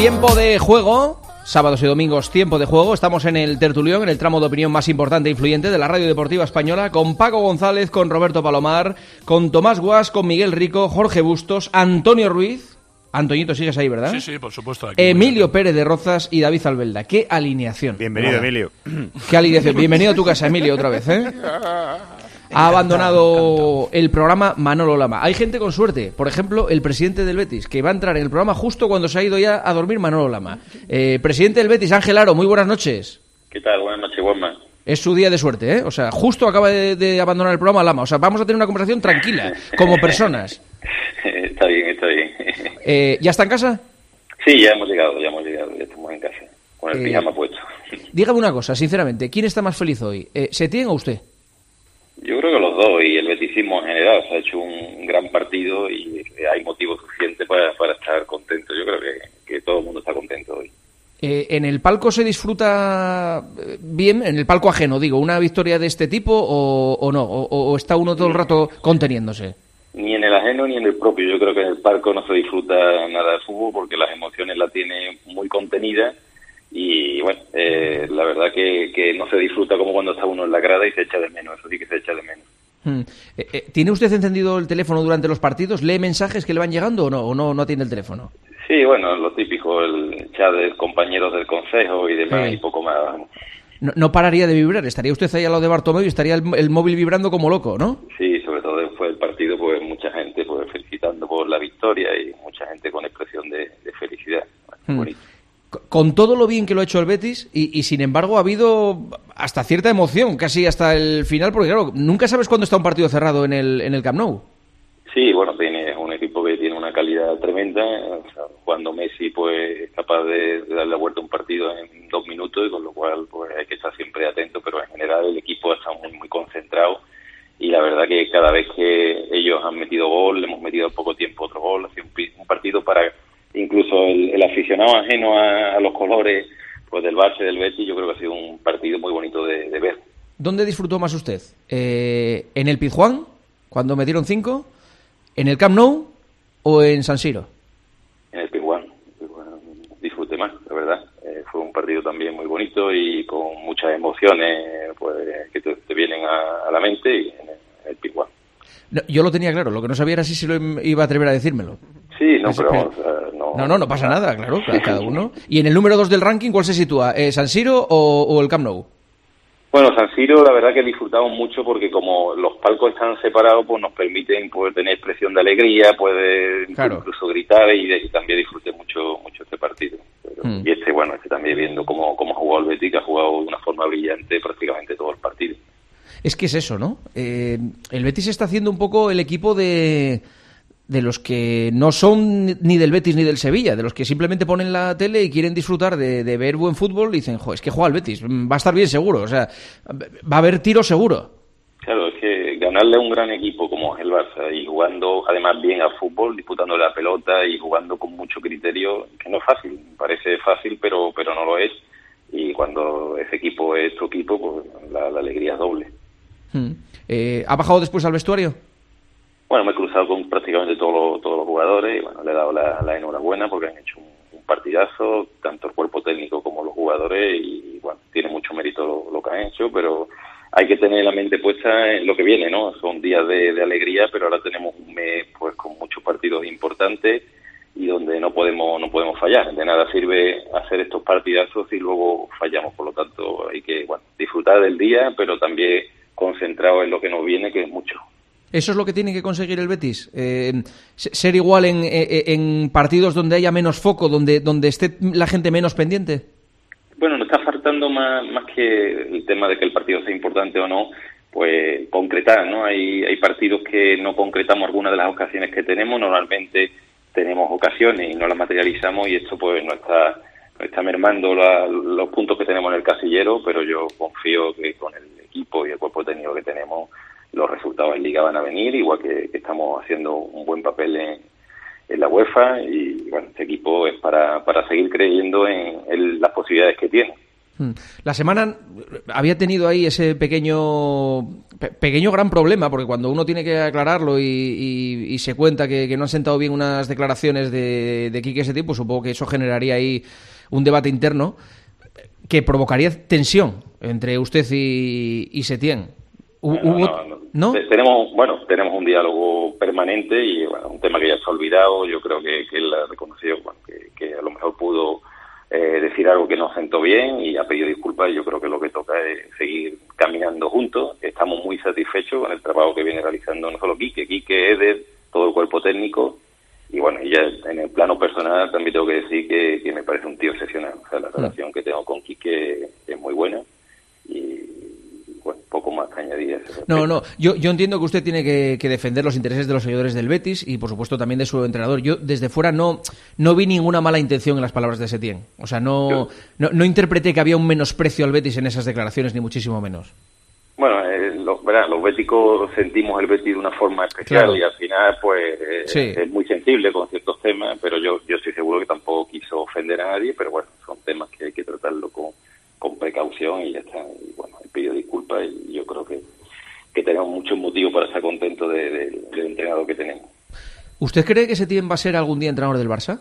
Speaker 3: Tiempo de juego, sábados y domingos, tiempo de juego. Estamos en el tertulión, en el tramo de opinión más importante e influyente de la radio deportiva española, con Paco González, con Roberto Palomar, con Tomás Guas, con Miguel Rico, Jorge Bustos, Antonio Ruiz. Antoñito, sigues ahí, ¿verdad?
Speaker 2: Sí, sí, por supuesto. Aquí
Speaker 3: Emilio Pérez de Rozas y David Albelda. ¡Qué alineación!
Speaker 4: Bienvenido, Nada. Emilio.
Speaker 3: ¡Qué alineación! Bienvenido a tu casa, Emilio, otra vez, ¿eh? Ha abandonado el programa Manolo Lama. Hay gente con suerte. Por ejemplo, el presidente del Betis, que va a entrar en el programa justo cuando se ha ido ya a dormir Manolo Lama. Eh, presidente del Betis, Ángel Aro, muy buenas noches.
Speaker 6: ¿Qué tal? Buenas noches, Juanma.
Speaker 3: Es su día de suerte, ¿eh? O sea, justo acaba de, de abandonar el programa Lama. O sea, vamos a tener una conversación tranquila, como personas.
Speaker 6: Está bien, está bien.
Speaker 3: Eh, ¿Ya está en casa?
Speaker 6: Sí, ya hemos llegado, ya hemos llegado, ya estamos en casa, con el eh, pijama puesto.
Speaker 3: Dígame una cosa, sinceramente, ¿quién está más feliz hoy? Eh, ¿Setién o usted?
Speaker 6: Yo creo que los dos, y el beticismo en general. Se ha hecho un gran partido y hay motivo suficiente para, para estar contento. Yo creo que, que todo el mundo está contento hoy.
Speaker 3: Eh, ¿En el palco se disfruta bien? ¿En el palco ajeno, digo, una victoria de este tipo o, o no? O, ¿O está uno todo el rato conteniéndose?
Speaker 6: Ni en el ajeno ni en el propio. Yo creo que en el palco no se disfruta nada de fútbol porque las emociones la tiene muy contenida. Y bueno, eh, la verdad que, que no se disfruta como cuando está uno en la grada y se echa de menos, eso sí que se echa de menos.
Speaker 3: Hmm. Eh, eh, ¿Tiene usted encendido el teléfono durante los partidos? ¿Lee mensajes que le van llegando o no? ¿O no, no tiene el teléfono?
Speaker 6: Sí, bueno, lo típico, el chat de compañeros del consejo y demás, sí. Y poco más.
Speaker 3: No, no pararía de vibrar, estaría usted ahí al lado de Bartomeu y estaría el, el móvil vibrando como loco, ¿no?
Speaker 6: Sí, sobre todo después del partido, pues mucha gente pues felicitando por la victoria y mucha gente con expresión de, de felicidad.
Speaker 3: Hmm. Bonito. Con todo lo bien que lo ha hecho el Betis y, y sin embargo ha habido hasta cierta emoción, casi hasta el final, porque claro, nunca sabes cuándo está un partido cerrado en el en el Camp Nou.
Speaker 6: Sí, bueno, tiene un equipo que tiene una calidad tremenda, o sea, cuando Messi pues es capaz de, de darle la vuelta a un partido en dos minutos, y con lo cual pues hay que estar siempre atento, pero en general el equipo está muy muy concentrado y la verdad que cada vez que ellos han metido gol, le hemos metido al poco tiempo otro gol, ha sido un, un partido para incluso el, el aficionado ajeno a, a los colores pues del Barça y del Betis. Yo creo que ha sido un partido muy bonito de, de ver.
Speaker 3: ¿Dónde disfrutó más usted? Eh, ¿En el Pizjuán, cuando metieron cinco? ¿En el Camp Nou o en San Siro?
Speaker 6: En el Pizjuán. Disfruté más, la verdad. Eh, fue un partido también muy bonito y con muchas emociones pues que te, te vienen a, a la mente, y en el, en el Pizjuán.
Speaker 3: No, yo lo tenía claro, lo que no sabía era si se lo iba a atrever a decírmelo.
Speaker 6: Sí, no, pero vamos, uh, no,
Speaker 3: no, no, no pasa nada, claro, cada uno. ¿Y en el número dos del ranking cuál se sitúa? Eh, ¿San Siro o, o el Camp Nou?
Speaker 6: Bueno, San Siro la verdad que disfrutamos mucho porque como los palcos están separados, pues nos permiten poder tener expresión de alegría, poder claro. incluso gritar y, y también disfruté mucho mucho este partido. Pero, mm. Y este, bueno, este también viendo cómo, cómo ha jugado el Betis, que ha jugado de una forma brillante prácticamente todo el partido.
Speaker 3: Es que es eso, ¿no? Eh, el Betis está haciendo un poco el equipo de... de los que no son ni del Betis ni del Sevilla, de los que simplemente ponen la tele y quieren disfrutar de, de ver buen fútbol y dicen, jo, es que juega el Betis, va a estar bien seguro, o sea, va a haber tiro seguro.
Speaker 6: Claro, es que ganarle a un gran equipo como es el Barça y jugando además bien al fútbol, disputando la pelota y jugando con mucho criterio, que no es fácil, parece fácil pero pero no lo es, y cuando ese equipo es tu equipo, pues la, la alegría es doble.
Speaker 3: Hmm. Eh, ¿Ha bajado después al vestuario?
Speaker 6: Bueno, me he cruzado con prácticamente todos los, todos los jugadores y bueno, le he dado la, la enhorabuena porque han hecho un, un partidazo, tanto el cuerpo técnico como los jugadores, y bueno, tiene mucho mérito lo, lo que han hecho, pero hay que tener la mente puesta en lo que viene, ¿no? Son días de, de alegría, pero ahora tenemos un mes pues con muchos partidos importantes y donde no podemos no podemos fallar. De nada sirve hacer estos partidazos y luego fallamos, por lo tanto hay que bueno disfrutar del día, pero también concentrado en lo que nos viene, que es mucho.
Speaker 3: ¿Eso es lo que tiene que conseguir el Betis? Eh, ¿Ser igual en, en partidos donde haya menos foco, donde donde esté la gente menos pendiente?
Speaker 6: Bueno, nos está faltando más, más que el tema de que el partido sea importante o no, pues concretar, ¿no? Hay, hay partidos que no concretamos algunas de las ocasiones que tenemos, normalmente tenemos ocasiones y no las materializamos, y esto pues no está, no está mermando la, los puntos que tenemos en el casillero, pero yo confío que con el equipo y el cuerpo técnico que tenemos, los resultados en Liga van a venir, igual que, que estamos haciendo un buen papel en, en la UEFA, y bueno, este equipo es para, para seguir creyendo en, en las posibilidades que tiene.
Speaker 3: La semana había tenido ahí ese pequeño pe- pequeño gran problema, porque cuando uno tiene que aclararlo y, y, y se cuenta que, que no han sentado bien unas declaraciones de, de Quique Setién, pues supongo que eso generaría ahí un debate interno que provocaría tensión entre usted y, y Setién.
Speaker 6: No, no, no, no. Te- tenemos bueno tenemos un diálogo permanente y bueno, un tema que ya se ha olvidado. Yo creo que, que él ha reconocido bueno, que, que a lo mejor pudo eh, decir algo que no sentó bien y ha pedido disculpas, y yo creo que lo que toca es seguir caminando juntos. Estamos muy satisfechos con el trabajo que viene realizando no solo Quique, Quique, Eder, todo el cuerpo técnico, y bueno, y ya en el plano personal también tengo que decir que, que me parece un tío excepcional. O sea, la relación que tengo con Quique es muy buena y bueno, poco más que añadir.
Speaker 3: No, no, yo, yo entiendo que usted tiene que, que defender los intereses de los seguidores del Betis y por supuesto también de su entrenador. Yo desde fuera no no vi ninguna mala intención en las palabras de Setién. O sea, no, no, no interpreté que había un menosprecio al Betis en esas declaraciones, ni muchísimo menos.
Speaker 6: Bueno, eh, lo, ¿verdad? Los béticos sentimos el Betis de una forma especial, claro, y al final pues eh, sí. es muy sensible con ciertos temas, pero yo yo estoy seguro que tampoco quiso ofender a nadie, pero bueno, son temas que hay que tratarlo con, con precaución y ya está. Y bueno, he pedido disculpas y yo creo que, que tenemos muchos motivos para estar contentos de, de, del entrenador que tenemos.
Speaker 3: ¿Usted cree que Setién va a ser algún día entrenador del Barça?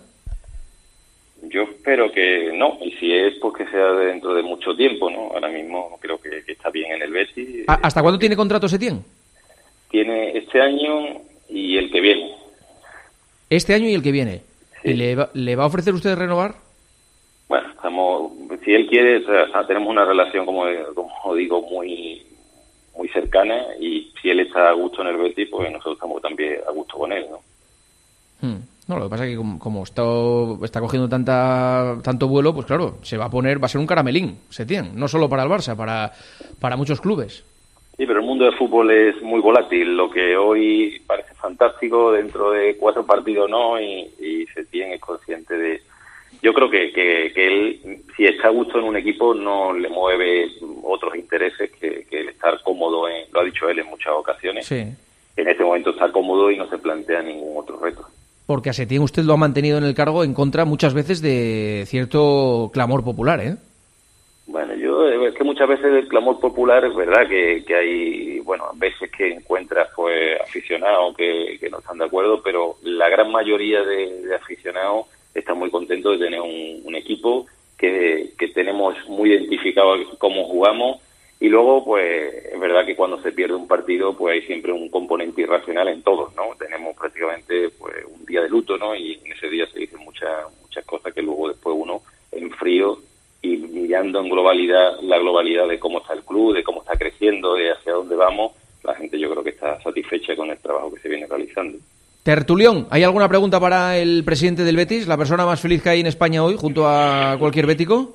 Speaker 6: Yo espero que no, y si es, pues que sea dentro de mucho tiempo, ¿no? Ahora mismo creo que, que está bien en el Betis.
Speaker 3: ¿Hasta cuándo tiene contrato Setién?
Speaker 6: Tiene este año y el que viene.
Speaker 3: Este año y el que viene. Sí. ¿Y le va, le va a ofrecer usted renovar?
Speaker 6: Bueno, estamos, si él quiere, o sea, tenemos una relación, como, como digo, muy muy cercana, y si él está a gusto en el Betis, pues nosotros estamos también a gusto con él, ¿no?
Speaker 3: Hmm. No, lo que pasa es que como, como está, está cogiendo tanta tanto vuelo, pues claro, se va a poner, va a ser un caramelín, Setién, no solo para el Barça, para, para muchos clubes.
Speaker 6: Sí, pero el mundo del fútbol es muy volátil. Lo que hoy parece fantástico, dentro de cuatro partidos no, y, y Setién es consciente de... Yo creo que, que, que él, si está a gusto en un equipo, no le mueve otros intereses que, que el estar cómodo, en, lo ha dicho él en muchas ocasiones.
Speaker 3: Sí.
Speaker 6: En este momento está cómodo y no se plantea ningún otro reto.
Speaker 3: Porque a Setién usted lo ha mantenido en el cargo en contra muchas veces de cierto clamor popular, ¿eh?
Speaker 6: Bueno, yo es que muchas veces el clamor popular es verdad que, que hay, bueno, veces que encuentras pues aficionados que, que no están de acuerdo, pero la gran mayoría de, de aficionados están muy contentos de tener un, un equipo que, que tenemos muy identificado cómo jugamos. Y luego, pues, es verdad que cuando se pierde un partido, pues hay siempre un componente irracional en todos, ¿no? Tenemos prácticamente, pues, un día de luto, ¿no? Y en ese día se dicen muchas muchas cosas que luego después uno, en frío y mirando en globalidad, la globalidad de cómo está el club, de cómo está creciendo, de hacia dónde vamos, la gente yo creo que está satisfecha con el trabajo que se viene realizando.
Speaker 3: Tertulión, ¿hay alguna pregunta para el presidente del Betis, la persona más feliz que hay en España hoy, junto a cualquier bético?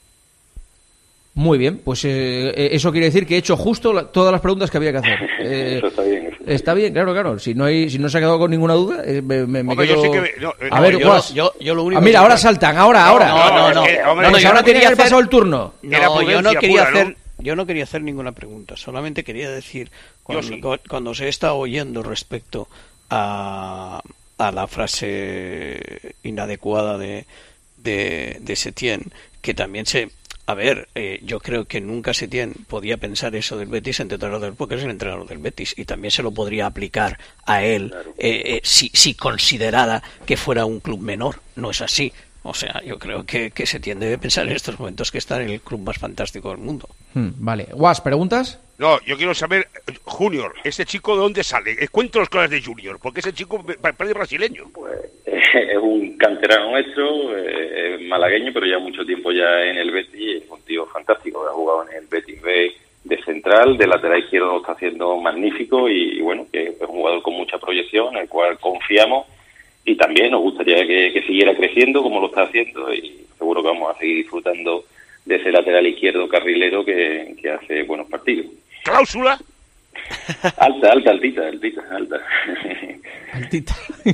Speaker 3: Muy bien, pues eh, eso quiere decir que he hecho justo la, todas las preguntas que había que hacer. Eh,
Speaker 6: eso está bien. Eso está,
Speaker 3: está bien, claro, claro. Si no hay, si no se ha quedado con ninguna duda, eh, me, me, me
Speaker 2: hombre,
Speaker 3: quedo...
Speaker 2: yo sí que, no,
Speaker 3: a
Speaker 2: no,
Speaker 3: ver,
Speaker 2: yo,
Speaker 3: Guas.
Speaker 2: Yo, yo lo único
Speaker 3: ah, mira,
Speaker 2: que...
Speaker 3: ahora saltan, ahora, ahora.
Speaker 2: No, no, no.
Speaker 3: Es que,
Speaker 2: hombre,
Speaker 3: no, pues ahora tenía que haber pasado el turno.
Speaker 2: No, yo no quería pura, hacer... ¿no? Yo no quería hacer ninguna pregunta, solamente quería decir, cuando, sí. cuando se está oyendo respecto a, a la frase inadecuada de, de, de Setién, que también se... A ver, eh, yo creo que nunca Setién podía pensar eso del Betis entre entrenador del porque es el entrenador del Betis, y también se lo podría aplicar a él, claro. eh, eh, si, si considerara que fuera un club menor. No es así. O sea, yo creo que, que Setién debe pensar en estos momentos que está en el club más fantástico del mundo.
Speaker 3: Hmm, vale. Guas, ¿preguntas?
Speaker 2: No, yo quiero saber, Junior, ¿ese chico de dónde sale? Cuéntanos cosas de Junior, porque ese chico parece brasileño.
Speaker 6: Pues eh, es un canterano nuestro, eh, es malagueño, pero ya mucho tiempo ya en el Betis, es un tío fantástico, ha jugado en el Betis B de central, de lateral izquierdo lo está haciendo magnífico y, y bueno, que es un jugador con mucha proyección, en el cual confiamos. Y también nos gustaría que, que siguiera creciendo como lo está haciendo, y seguro que vamos a seguir disfrutando de ese lateral izquierdo carrilero que, que hace buenos partidos.
Speaker 2: ¿Cláusula?
Speaker 6: Alta, alta, altita, altita, alta.
Speaker 3: Altita.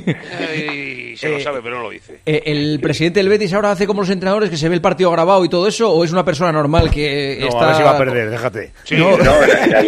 Speaker 2: Ay, se lo sabe, pero no lo dice.
Speaker 3: Eh, ¿El presidente del Betis ahora hace como los entrenadores, que se ve el partido grabado y todo eso, o es una persona normal que
Speaker 4: no,
Speaker 3: está...
Speaker 4: a ver si va a perder, déjate.
Speaker 2: Sí,
Speaker 6: no, no,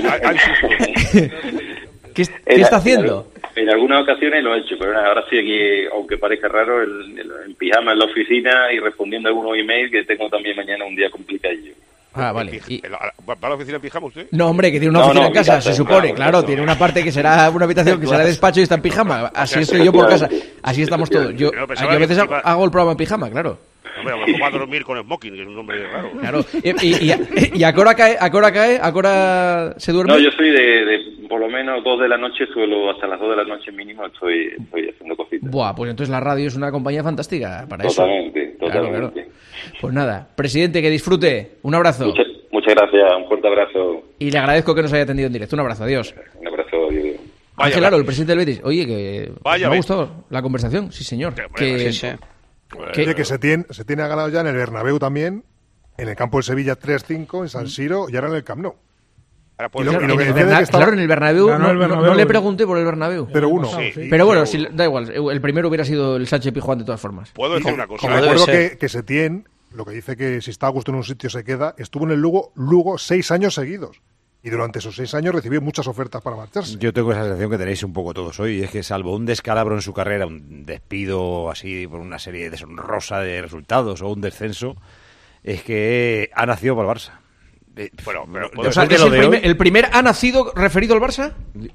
Speaker 3: ¿Qué, ¿qué está haciendo?
Speaker 6: En algunas ocasiones lo he hecho, pero ahora sí aquí, aunque parezca raro, el, el, pijama en la oficina y respondiendo a algunos emails que tengo también mañana un día complicadillo.
Speaker 3: Ah, vale.
Speaker 7: Y... ¿Va a la oficina en pijama usted?
Speaker 3: No, hombre, que tiene una
Speaker 6: no,
Speaker 3: oficina
Speaker 6: no,
Speaker 3: en casa,
Speaker 6: casa,
Speaker 3: se supone,
Speaker 6: claro,
Speaker 3: claro,
Speaker 6: claro.
Speaker 3: tiene una parte que será una habitación que será despacho y está en pijama. Así estoy yo por casa, así estamos todos. Yo, yo a veces hago, hago el programa en pijama, claro.
Speaker 7: Hombre, a lo mejor va a dormir con smoking, que es un nombre raro.
Speaker 3: Claro. ¿Y, y, y, y a qué hora cae? ¿A qué hora cae? ¿A qué hora se duerme?
Speaker 6: No, yo soy de, de por lo menos dos de la noche, suelo hasta las dos de la noche mínimo estoy, estoy haciendo cositas.
Speaker 3: Buah, pues entonces la radio es una compañía fantástica para
Speaker 6: totalmente,
Speaker 3: eso.
Speaker 6: Totalmente,
Speaker 3: claro, claro. Pues nada, presidente, que disfrute. Un abrazo.
Speaker 6: Muchas, muchas gracias, un fuerte abrazo.
Speaker 3: Y le agradezco que nos haya atendido en directo. Un abrazo, adiós.
Speaker 6: Un abrazo, adiós.
Speaker 3: Ángel Aro, el presidente del Betis. Oye, que
Speaker 7: Vaya
Speaker 3: me ha
Speaker 7: vez.
Speaker 3: gustado la conversación, sí señor.
Speaker 7: Que,
Speaker 3: que,
Speaker 2: sí, sí.
Speaker 3: que,
Speaker 8: Oye, que se tiene, se tiene ha ganado ya en el Bernabéu también, en el campo de Sevilla tres cinco, en San Siro y ahora en el Camp Nou.
Speaker 7: Ahora,
Speaker 8: Y
Speaker 7: pues,
Speaker 8: lo-
Speaker 3: claro,
Speaker 8: y lo
Speaker 3: en
Speaker 8: que
Speaker 3: el
Speaker 8: decía de
Speaker 3: Berna-
Speaker 8: que estaba-
Speaker 3: claro, en el Bernabéu,
Speaker 5: Ganó
Speaker 3: no,
Speaker 5: el
Speaker 3: no-
Speaker 5: Bernabéu.
Speaker 3: no le pregunté por el Bernabéu.
Speaker 8: Pero uno.
Speaker 5: Sí.
Speaker 8: Sí.
Speaker 3: Pero bueno, si, da igual, el primero hubiera sido el Sánchez Pizjuán de todas formas.
Speaker 7: puedo decir una cosa.
Speaker 2: como
Speaker 8: Me
Speaker 2: debe
Speaker 8: acuerdo
Speaker 2: ser.
Speaker 8: que, que Setién, lo que dice que si está a gusto en un sitio se queda, estuvo en el Lugo, Lugo seis años seguidos. Y durante esos seis años recibió muchas ofertas para marcharse.
Speaker 4: Yo tengo esa sensación que tenéis un poco todos hoy, y es que salvo un descalabro en su carrera, un despido así por una serie deshonrosa de resultados o un descenso, es que ha nacido para el Barça. Eh,
Speaker 7: Bueno, pero
Speaker 4: no-
Speaker 7: puedo-
Speaker 3: O sea,
Speaker 4: después de
Speaker 3: ¿es
Speaker 4: lo
Speaker 3: el,
Speaker 4: de
Speaker 3: primer,
Speaker 4: hoy-
Speaker 3: el primer ha nacido referido al Barça?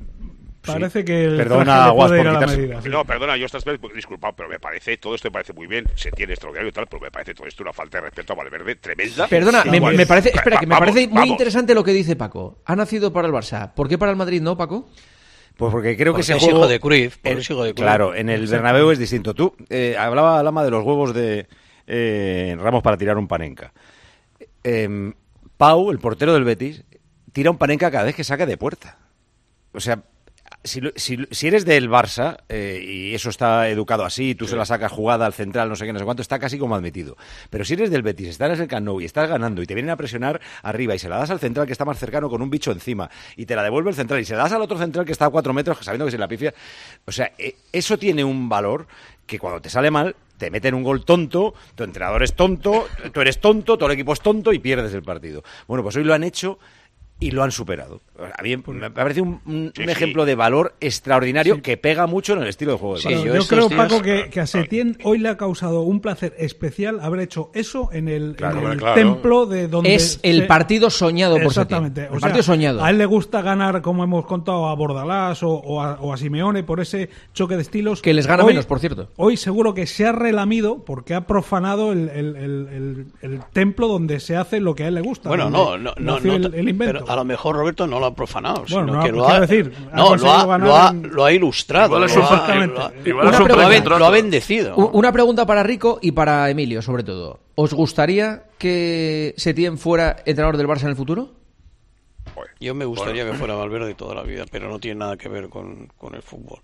Speaker 5: Parece que el
Speaker 4: Perdona,
Speaker 5: traje le
Speaker 4: Guas,
Speaker 5: puede
Speaker 4: por
Speaker 5: ir a la
Speaker 4: quitarse-
Speaker 5: medida, sí.
Speaker 7: No, perdona, yo estas veces, disculpad, pero me parece, todo esto me parece muy bien, se tiene extraordinario y tal, pero me parece todo esto una falta de respeto a Valverde tremenda.
Speaker 3: Perdona, me,
Speaker 7: Igual.
Speaker 3: me parece, espera, que me
Speaker 7: Vamos,
Speaker 3: parece muy
Speaker 7: vamos.
Speaker 3: interesante lo que dice Paco. Ha nacido para el Barça. ¿Por qué para el Madrid no, Paco?
Speaker 4: Pues porque creo
Speaker 2: Porque
Speaker 4: que ese
Speaker 2: es
Speaker 4: juego...
Speaker 2: hijo de Cruyff, porque
Speaker 4: el-
Speaker 2: es hijo de Cruyff.
Speaker 4: Claro, en el Bernabéu es distinto. Tú, eh, hablaba Lama de los huevos de eh, Ramos para tirar un panenca. Eh, Pau, el portero del Betis, tira un panenca cada vez que saca de puerta. O sea, si, lo- si, si eres del Barça, eh, y eso está educado así, tú se la sacas jugada al central, no sé qué, no sé cuánto, está casi como admitido. Pero si eres del Betis, estás en el Camp Nou y estás ganando y te vienen a presionar arriba y se la das al central que está más cercano con un bicho encima y te la devuelve el central y se la das al otro central que está a cuatro metros sabiendo que se la pifia. O sea, eh, eso tiene un valor que cuando te sale mal te meten un gol tonto, tu entrenador es tonto, tú eres tonto, todo el equipo es tonto y pierdes el partido. Bueno, pues hoy lo han hecho y lo han superado. A mí me parece un, un-
Speaker 7: Sí,
Speaker 4: un
Speaker 7: sí.
Speaker 4: ejemplo de valor extraordinario que pega mucho en el estilo de juego del
Speaker 2: Sí,
Speaker 4: Barça.
Speaker 5: Bueno,
Speaker 2: yo
Speaker 5: yo
Speaker 2: estos
Speaker 5: creo,
Speaker 2: días-
Speaker 5: Paco, que, que a Setién hoy le ha causado un placer especial haber hecho eso en el,
Speaker 4: Claro,
Speaker 5: en el
Speaker 7: claro.
Speaker 5: templo de donde...
Speaker 3: Es el
Speaker 5: se-
Speaker 3: partido soñado por
Speaker 5: Exactamente.
Speaker 3: Setién.
Speaker 5: O
Speaker 3: El
Speaker 5: sea,
Speaker 3: partido soñado.
Speaker 5: A él le gusta ganar, como hemos contado, a Bordalás o, o a, o a Simeone por ese choque de estilos.
Speaker 3: Que les gana
Speaker 5: Hoy-
Speaker 3: menos, por cierto.
Speaker 5: Hoy seguro que se ha relamido porque ha profanado el, el- el- el- el templo donde se hace lo que a él le gusta.
Speaker 2: Bueno,
Speaker 5: donde
Speaker 2: no, no, no,
Speaker 5: nació
Speaker 2: no,
Speaker 5: el, el invento.
Speaker 2: pero a lo mejor Roberto no lo ha profanado,
Speaker 5: Bueno,
Speaker 2: sino
Speaker 5: no,
Speaker 2: que lo
Speaker 5: quiero
Speaker 2: ha,
Speaker 5: decir, ha
Speaker 2: no, lo
Speaker 5: conseguido
Speaker 2: ha,
Speaker 5: ganar
Speaker 2: lo ha,
Speaker 5: en-
Speaker 2: lo ha ilustrado,
Speaker 7: Igual
Speaker 2: lo,
Speaker 7: es un
Speaker 2: ha,
Speaker 5: Exactamente.
Speaker 2: lo ha-
Speaker 7: Igual
Speaker 3: es un
Speaker 2: lo ha ben-
Speaker 7: trozo.
Speaker 2: lo ha bendecido.
Speaker 3: U- Una pregunta para Rico y para Emilio, sobre todo. ¿Os gustaría que Setién fuera entrenador del Barça en el futuro?
Speaker 2: Yo me gustaría que fuera Valverde toda la vida, pero no tiene nada que ver con, con el fútbol.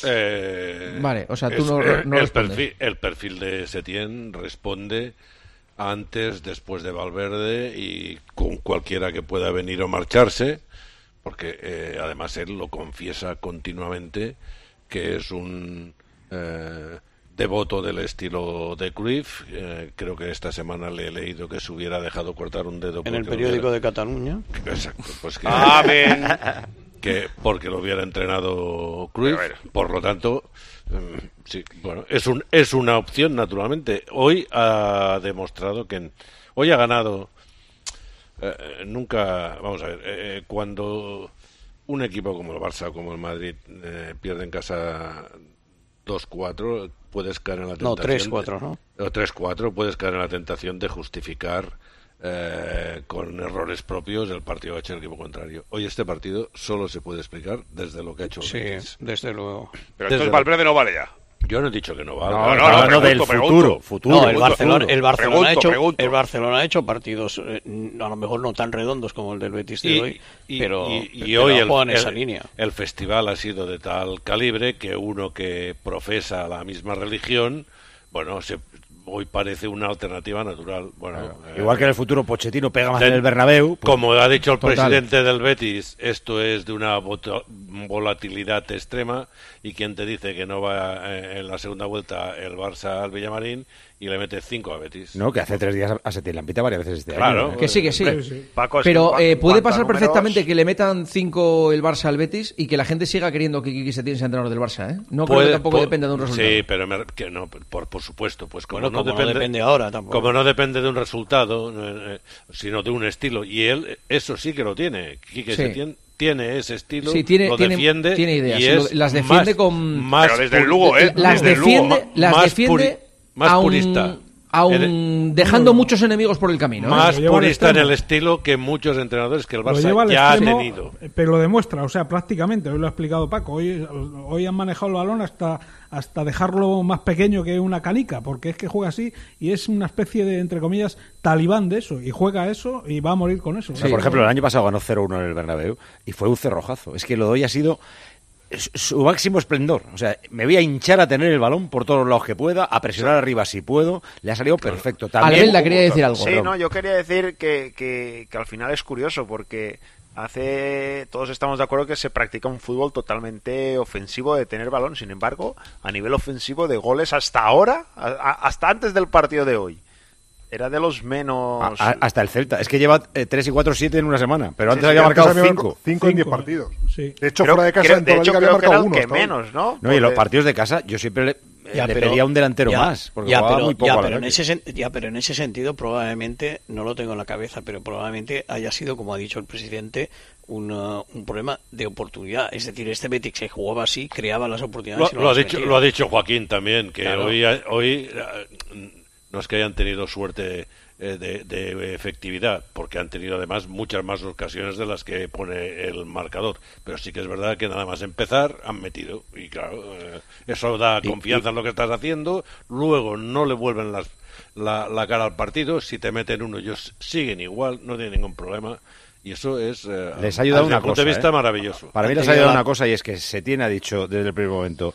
Speaker 20: Eh,
Speaker 3: Vale, o sea, tú
Speaker 20: es-
Speaker 3: no-
Speaker 20: eh,
Speaker 3: no
Speaker 20: el,
Speaker 3: respondes.
Speaker 20: perfil, el perfil de Setién responde antes, después de Valverde y con cualquiera que pueda venir o marcharse, porque eh, además él lo confiesa continuamente que es un eh, devoto del estilo de Cruyff. Eh, creo que esta semana le he leído que se hubiera dejado cortar un dedo
Speaker 2: En el
Speaker 20: porque lo
Speaker 2: periódico
Speaker 20: hubiera-
Speaker 2: de Cataluña.
Speaker 20: Exacto, pues que,
Speaker 7: Amén.
Speaker 20: que porque lo hubiera entrenado Cruyff, por lo tanto, mm, sí, bueno, es un es una opción naturalmente. Hoy ha demostrado que en- hoy ha ganado. eh, nunca, vamos a ver, eh, cuando un equipo como el Barça o como el Madrid eh, pierde en casa dos cuatro, puedes caer en la tentación.
Speaker 2: No, tres cuatro, ¿no?
Speaker 20: O tres cuatro, puedes caer en la tentación de justificar eh, con errores propios el partido que ha hecho el equipo contrario. Hoy este partido solo se puede explicar desde lo que ha hecho el
Speaker 2: Sí,
Speaker 20: Betis.
Speaker 2: desde luego.
Speaker 7: Pero
Speaker 20: Desde
Speaker 7: entonces
Speaker 20: lo-
Speaker 7: Valverde no vale ya.
Speaker 20: Yo no he dicho que no vale.
Speaker 7: No, no, no,
Speaker 20: Hablando
Speaker 7: pregunto,
Speaker 20: del
Speaker 7: pregunto.
Speaker 20: futuro, futuro.
Speaker 2: No, el
Speaker 20: futuro.
Speaker 2: Barcelona, el Barcelona
Speaker 7: Pregunto,
Speaker 2: ha hecho,
Speaker 7: pregunto.
Speaker 2: el Barcelona ha hecho partidos eh, a lo mejor no tan redondos como el del Betis de
Speaker 20: Y,
Speaker 2: hoy,
Speaker 20: y-
Speaker 2: pero,
Speaker 20: y- y
Speaker 2: pero
Speaker 20: hoy
Speaker 2: ha
Speaker 20: el,
Speaker 2: jugado en esa
Speaker 20: el-
Speaker 2: línea.
Speaker 20: el festival ha sido de tal calibre que uno que profesa la misma religión, bueno, se, hoy parece una alternativa natural. Bueno, eh,
Speaker 4: Igual que en el futuro Pochettino pega más
Speaker 20: ten-
Speaker 4: en el Bernabéu. pues-
Speaker 20: como ha dicho el
Speaker 4: Total.
Speaker 20: presidente del Betis, esto es de una voto- volatilidad extrema, y quien te dice que no va eh, en la segunda vuelta el Barça al Villamarín, y le mete cinco a Betis.
Speaker 4: No, que hace tres días a Setién le han pitado varias veces este
Speaker 20: claro,
Speaker 4: año. ¿eh?
Speaker 3: Que sí, que sí.
Speaker 5: Sí, sí.
Speaker 9: Paco,
Speaker 3: Pero
Speaker 9: es que
Speaker 3: eh, puede pasar
Speaker 9: números...
Speaker 3: perfectamente que le metan cinco el Barça al Betis y que la gente siga queriendo que Quique Setién sea entrenador del Barça, ¿eh? No creo
Speaker 20: Puede,
Speaker 3: que tampoco
Speaker 20: po-
Speaker 3: dependa de un resultado.
Speaker 20: Sí, pero me- que no, por, por supuesto, pues como,
Speaker 2: Bueno,
Speaker 20: no,
Speaker 2: como no
Speaker 20: depende,
Speaker 2: depende ahora tampoco.
Speaker 20: como no depende de un resultado, eh, eh, sino de un estilo, y él eh, eso sí que lo tiene. Quique
Speaker 3: Sí.
Speaker 20: Setién tiene ese estilo,
Speaker 3: Sí, tiene,
Speaker 20: lo
Speaker 3: tiene,
Speaker 20: defiende
Speaker 3: tiene ideas.
Speaker 20: y
Speaker 3: sí, lo-
Speaker 20: es
Speaker 3: las defiende
Speaker 20: más,
Speaker 3: con...
Speaker 20: más
Speaker 7: Pero desde el
Speaker 20: pur-
Speaker 7: Lugo, ¿eh?
Speaker 3: Las
Speaker 7: Desde el Lugo,
Speaker 3: defiende,
Speaker 7: ma-
Speaker 3: las
Speaker 20: más
Speaker 3: defiende
Speaker 20: puri- más
Speaker 3: aun-
Speaker 20: purista.
Speaker 3: aun
Speaker 20: El-
Speaker 3: dejando muchos enemigos por el camino. ¿eh?
Speaker 20: Más
Speaker 5: Lo lleva al
Speaker 20: purista en
Speaker 5: extremo.
Speaker 20: el estilo que muchos entrenadores que el
Speaker 5: Lo lleva
Speaker 20: Barça
Speaker 5: al
Speaker 20: ya ha
Speaker 5: extremo,
Speaker 20: tenido.
Speaker 5: pero lo demuestra, o sea, prácticamente, hoy lo ha explicado Paco, hoy, hoy han manejado el balón hasta, hasta dejarlo más pequeño que una canica, porque es que juega así y es una especie de, entre comillas, talibán de eso, y juega eso y va a morir con eso.
Speaker 4: O sea, por ejemplo, el año pasado ganó cero uno en el Bernabéu y fue un cerrojazo. Es que lo de hoy ha sido su- su máximo esplendor. O sea, me voy a hinchar a tener el balón por todos los lados que pueda, a presionar arriba si puedo. Le ha salido perfecto. También,
Speaker 3: Albelda quería decir algo.
Speaker 9: Sí,
Speaker 4: Perdón.
Speaker 9: no, yo quería decir que, que, que al final es curioso porque hace todos estamos de acuerdo que se practica un fútbol totalmente ofensivo de tener balón. Sin embargo, a nivel ofensivo de goles hasta ahora, a- a- hasta antes del partido de hoy, era de los menos...
Speaker 4: A- a- hasta el Celta. Es que lleva eh, tres y cuatro siete en una semana. Pero
Speaker 9: Sí,
Speaker 4: antes
Speaker 9: sí,
Speaker 4: había
Speaker 8: Antes
Speaker 4: marcado
Speaker 8: había
Speaker 4: cinco.
Speaker 8: cinco en diez
Speaker 5: Cinco,
Speaker 8: partidos.
Speaker 5: sí.
Speaker 8: De hecho,
Speaker 9: Creo-
Speaker 8: fuera de casa
Speaker 9: creo-
Speaker 8: en
Speaker 9: de
Speaker 8: toda la
Speaker 9: hecho,
Speaker 8: liga había
Speaker 9: creo que era
Speaker 8: marcado
Speaker 9: el
Speaker 8: uno.
Speaker 9: que
Speaker 8: hasta ahora.
Speaker 9: menos, ¿no?
Speaker 4: No, y en los
Speaker 9: Porque-
Speaker 4: partidos de casa yo siempre le,
Speaker 2: Ya,
Speaker 4: le
Speaker 2: pero-
Speaker 4: pedía un delantero
Speaker 2: ya,
Speaker 4: más. Porque
Speaker 2: ya,
Speaker 4: jugaba
Speaker 2: pero,
Speaker 4: muy poco
Speaker 2: ya,
Speaker 4: al
Speaker 2: pero en
Speaker 4: ataque.
Speaker 2: ese, sen- ya, pero en ese sentido probablemente, no lo tengo en la cabeza, pero probablemente haya sido, como ha dicho el presidente, una- un problema de oportunidad. Es decir, este Betis se jugaba así, creaba las
Speaker 20: Lo,
Speaker 2: oportunidades. y no
Speaker 20: lo ha
Speaker 2: las
Speaker 20: dicho,
Speaker 2: metía.
Speaker 20: lo ha dicho Joaquín también, que
Speaker 2: Claro.
Speaker 20: hoy, hoy eh, no es que hayan tenido suerte eh, de, de efectividad, porque han tenido además muchas más ocasiones de las que pone el marcador, pero sí que es verdad que nada más empezar han metido, y claro, eh, eso da
Speaker 4: Y-
Speaker 20: confianza
Speaker 4: y-
Speaker 20: en lo que estás haciendo, luego no le vuelven las, la, la cara al partido, si te meten uno ellos siguen igual, no tienen ningún problema. Y eso es, eh,
Speaker 4: Les ha ayudado
Speaker 20: desde
Speaker 4: una
Speaker 20: el punto
Speaker 4: cosa.
Speaker 20: de vista
Speaker 4: ¿eh?
Speaker 20: maravilloso.
Speaker 4: Para mí les ha ayudado una cosa y es que Setién ha dicho desde el primer momento: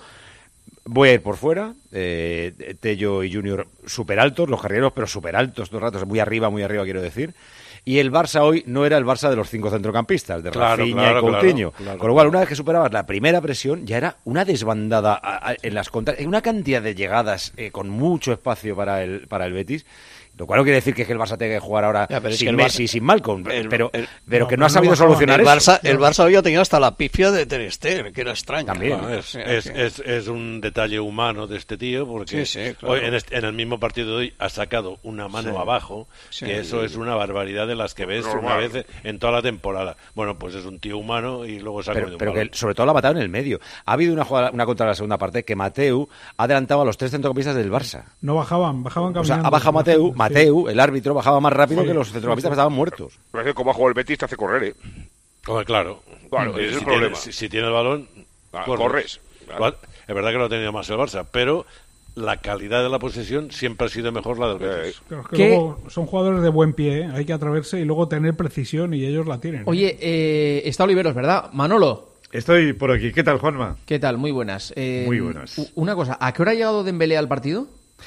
Speaker 4: voy a ir por fuera. Eh, Tello y Junior súper altos, los carrilleros, pero súper altos todo el rato, muy arriba, muy arriba, quiero decir. Y el Barça hoy no era el Barça de los cinco centrocampistas, de
Speaker 20: Claro,
Speaker 4: Rafinha
Speaker 20: claro,
Speaker 4: y Coutinho.
Speaker 20: claro, claro.
Speaker 4: Con lo cual, una vez que superabas la primera presión, ya era una desbandada a- a- en las contras, una cantidad de llegadas eh, con mucho espacio para el, para el Betis. Lo cual no quiere decir que, es que el Barça tenga que jugar ahora
Speaker 2: Ya, pero es
Speaker 4: sin
Speaker 2: que el
Speaker 4: Messi,
Speaker 2: Barça-
Speaker 4: sin Malcolm,
Speaker 2: el-
Speaker 4: pero,
Speaker 2: el-
Speaker 4: pero
Speaker 5: no,
Speaker 4: que no
Speaker 5: pero
Speaker 4: ha sabido
Speaker 5: no bajaba.
Speaker 4: solucionar
Speaker 2: el
Speaker 4: eso.
Speaker 2: Barça, el Barça hoy ha tenido hasta la pifia de Ter Stegen, que era extraña.
Speaker 4: También.
Speaker 20: Bueno, es,
Speaker 2: O sea,
Speaker 20: es,
Speaker 2: que-
Speaker 20: es, es un detalle humano de este tío porque
Speaker 2: Sí, sí, claro.
Speaker 20: hoy en, este- en el mismo partido de hoy ha sacado una mano
Speaker 2: Sí.
Speaker 20: abajo,
Speaker 2: Sí.
Speaker 20: que eso es una barbaridad de las que ves una
Speaker 7: Normal.
Speaker 20: vez en toda la temporada. Bueno, pues es un tío humano y luego se ha
Speaker 4: Pero,
Speaker 20: comido un
Speaker 4: pero
Speaker 20: balón.
Speaker 4: que sobre todo la ha matado en el medio. Ha habido una jugada, una contra la segunda parte que Mateu ha adelantado a los tres centrocampistas del Barça.
Speaker 5: No bajaban, bajaban
Speaker 4: O
Speaker 5: caminando.
Speaker 4: sea, ha bajado Mateu,
Speaker 5: Sí.
Speaker 4: Mateu, el árbitro, bajaba más rápido
Speaker 5: Sí,
Speaker 4: que los centrocampistas que estaban muertos.
Speaker 7: Pero es que como ha jugado el Betis te hace correr, ¿eh?
Speaker 20: Hombre, claro.
Speaker 7: Claro,
Speaker 20: Y
Speaker 7: ese es el
Speaker 20: si
Speaker 7: problema.
Speaker 20: Tiene, si, si tiene el balón,
Speaker 7: Ah, corres. Claro.
Speaker 20: Es verdad que lo ha tenido más el Barça, pero la calidad de la posesión siempre ha sido mejor la del Betis.
Speaker 5: Pero es que
Speaker 3: ¿Qué?
Speaker 5: luego son jugadores de buen pie, ¿eh? Hay que atreverse y luego tener precisión y ellos la tienen. ¿eh?
Speaker 3: Oye, eh, está Oliveros, ¿verdad? Manolo,
Speaker 10: Estoy por aquí. ¿Qué tal, Juanma?
Speaker 3: ¿qué tal? Muy buenas. Eh,
Speaker 10: Muy buenas.
Speaker 3: u- Una cosa, ¿a qué hora ha llegado Dembélé al partido?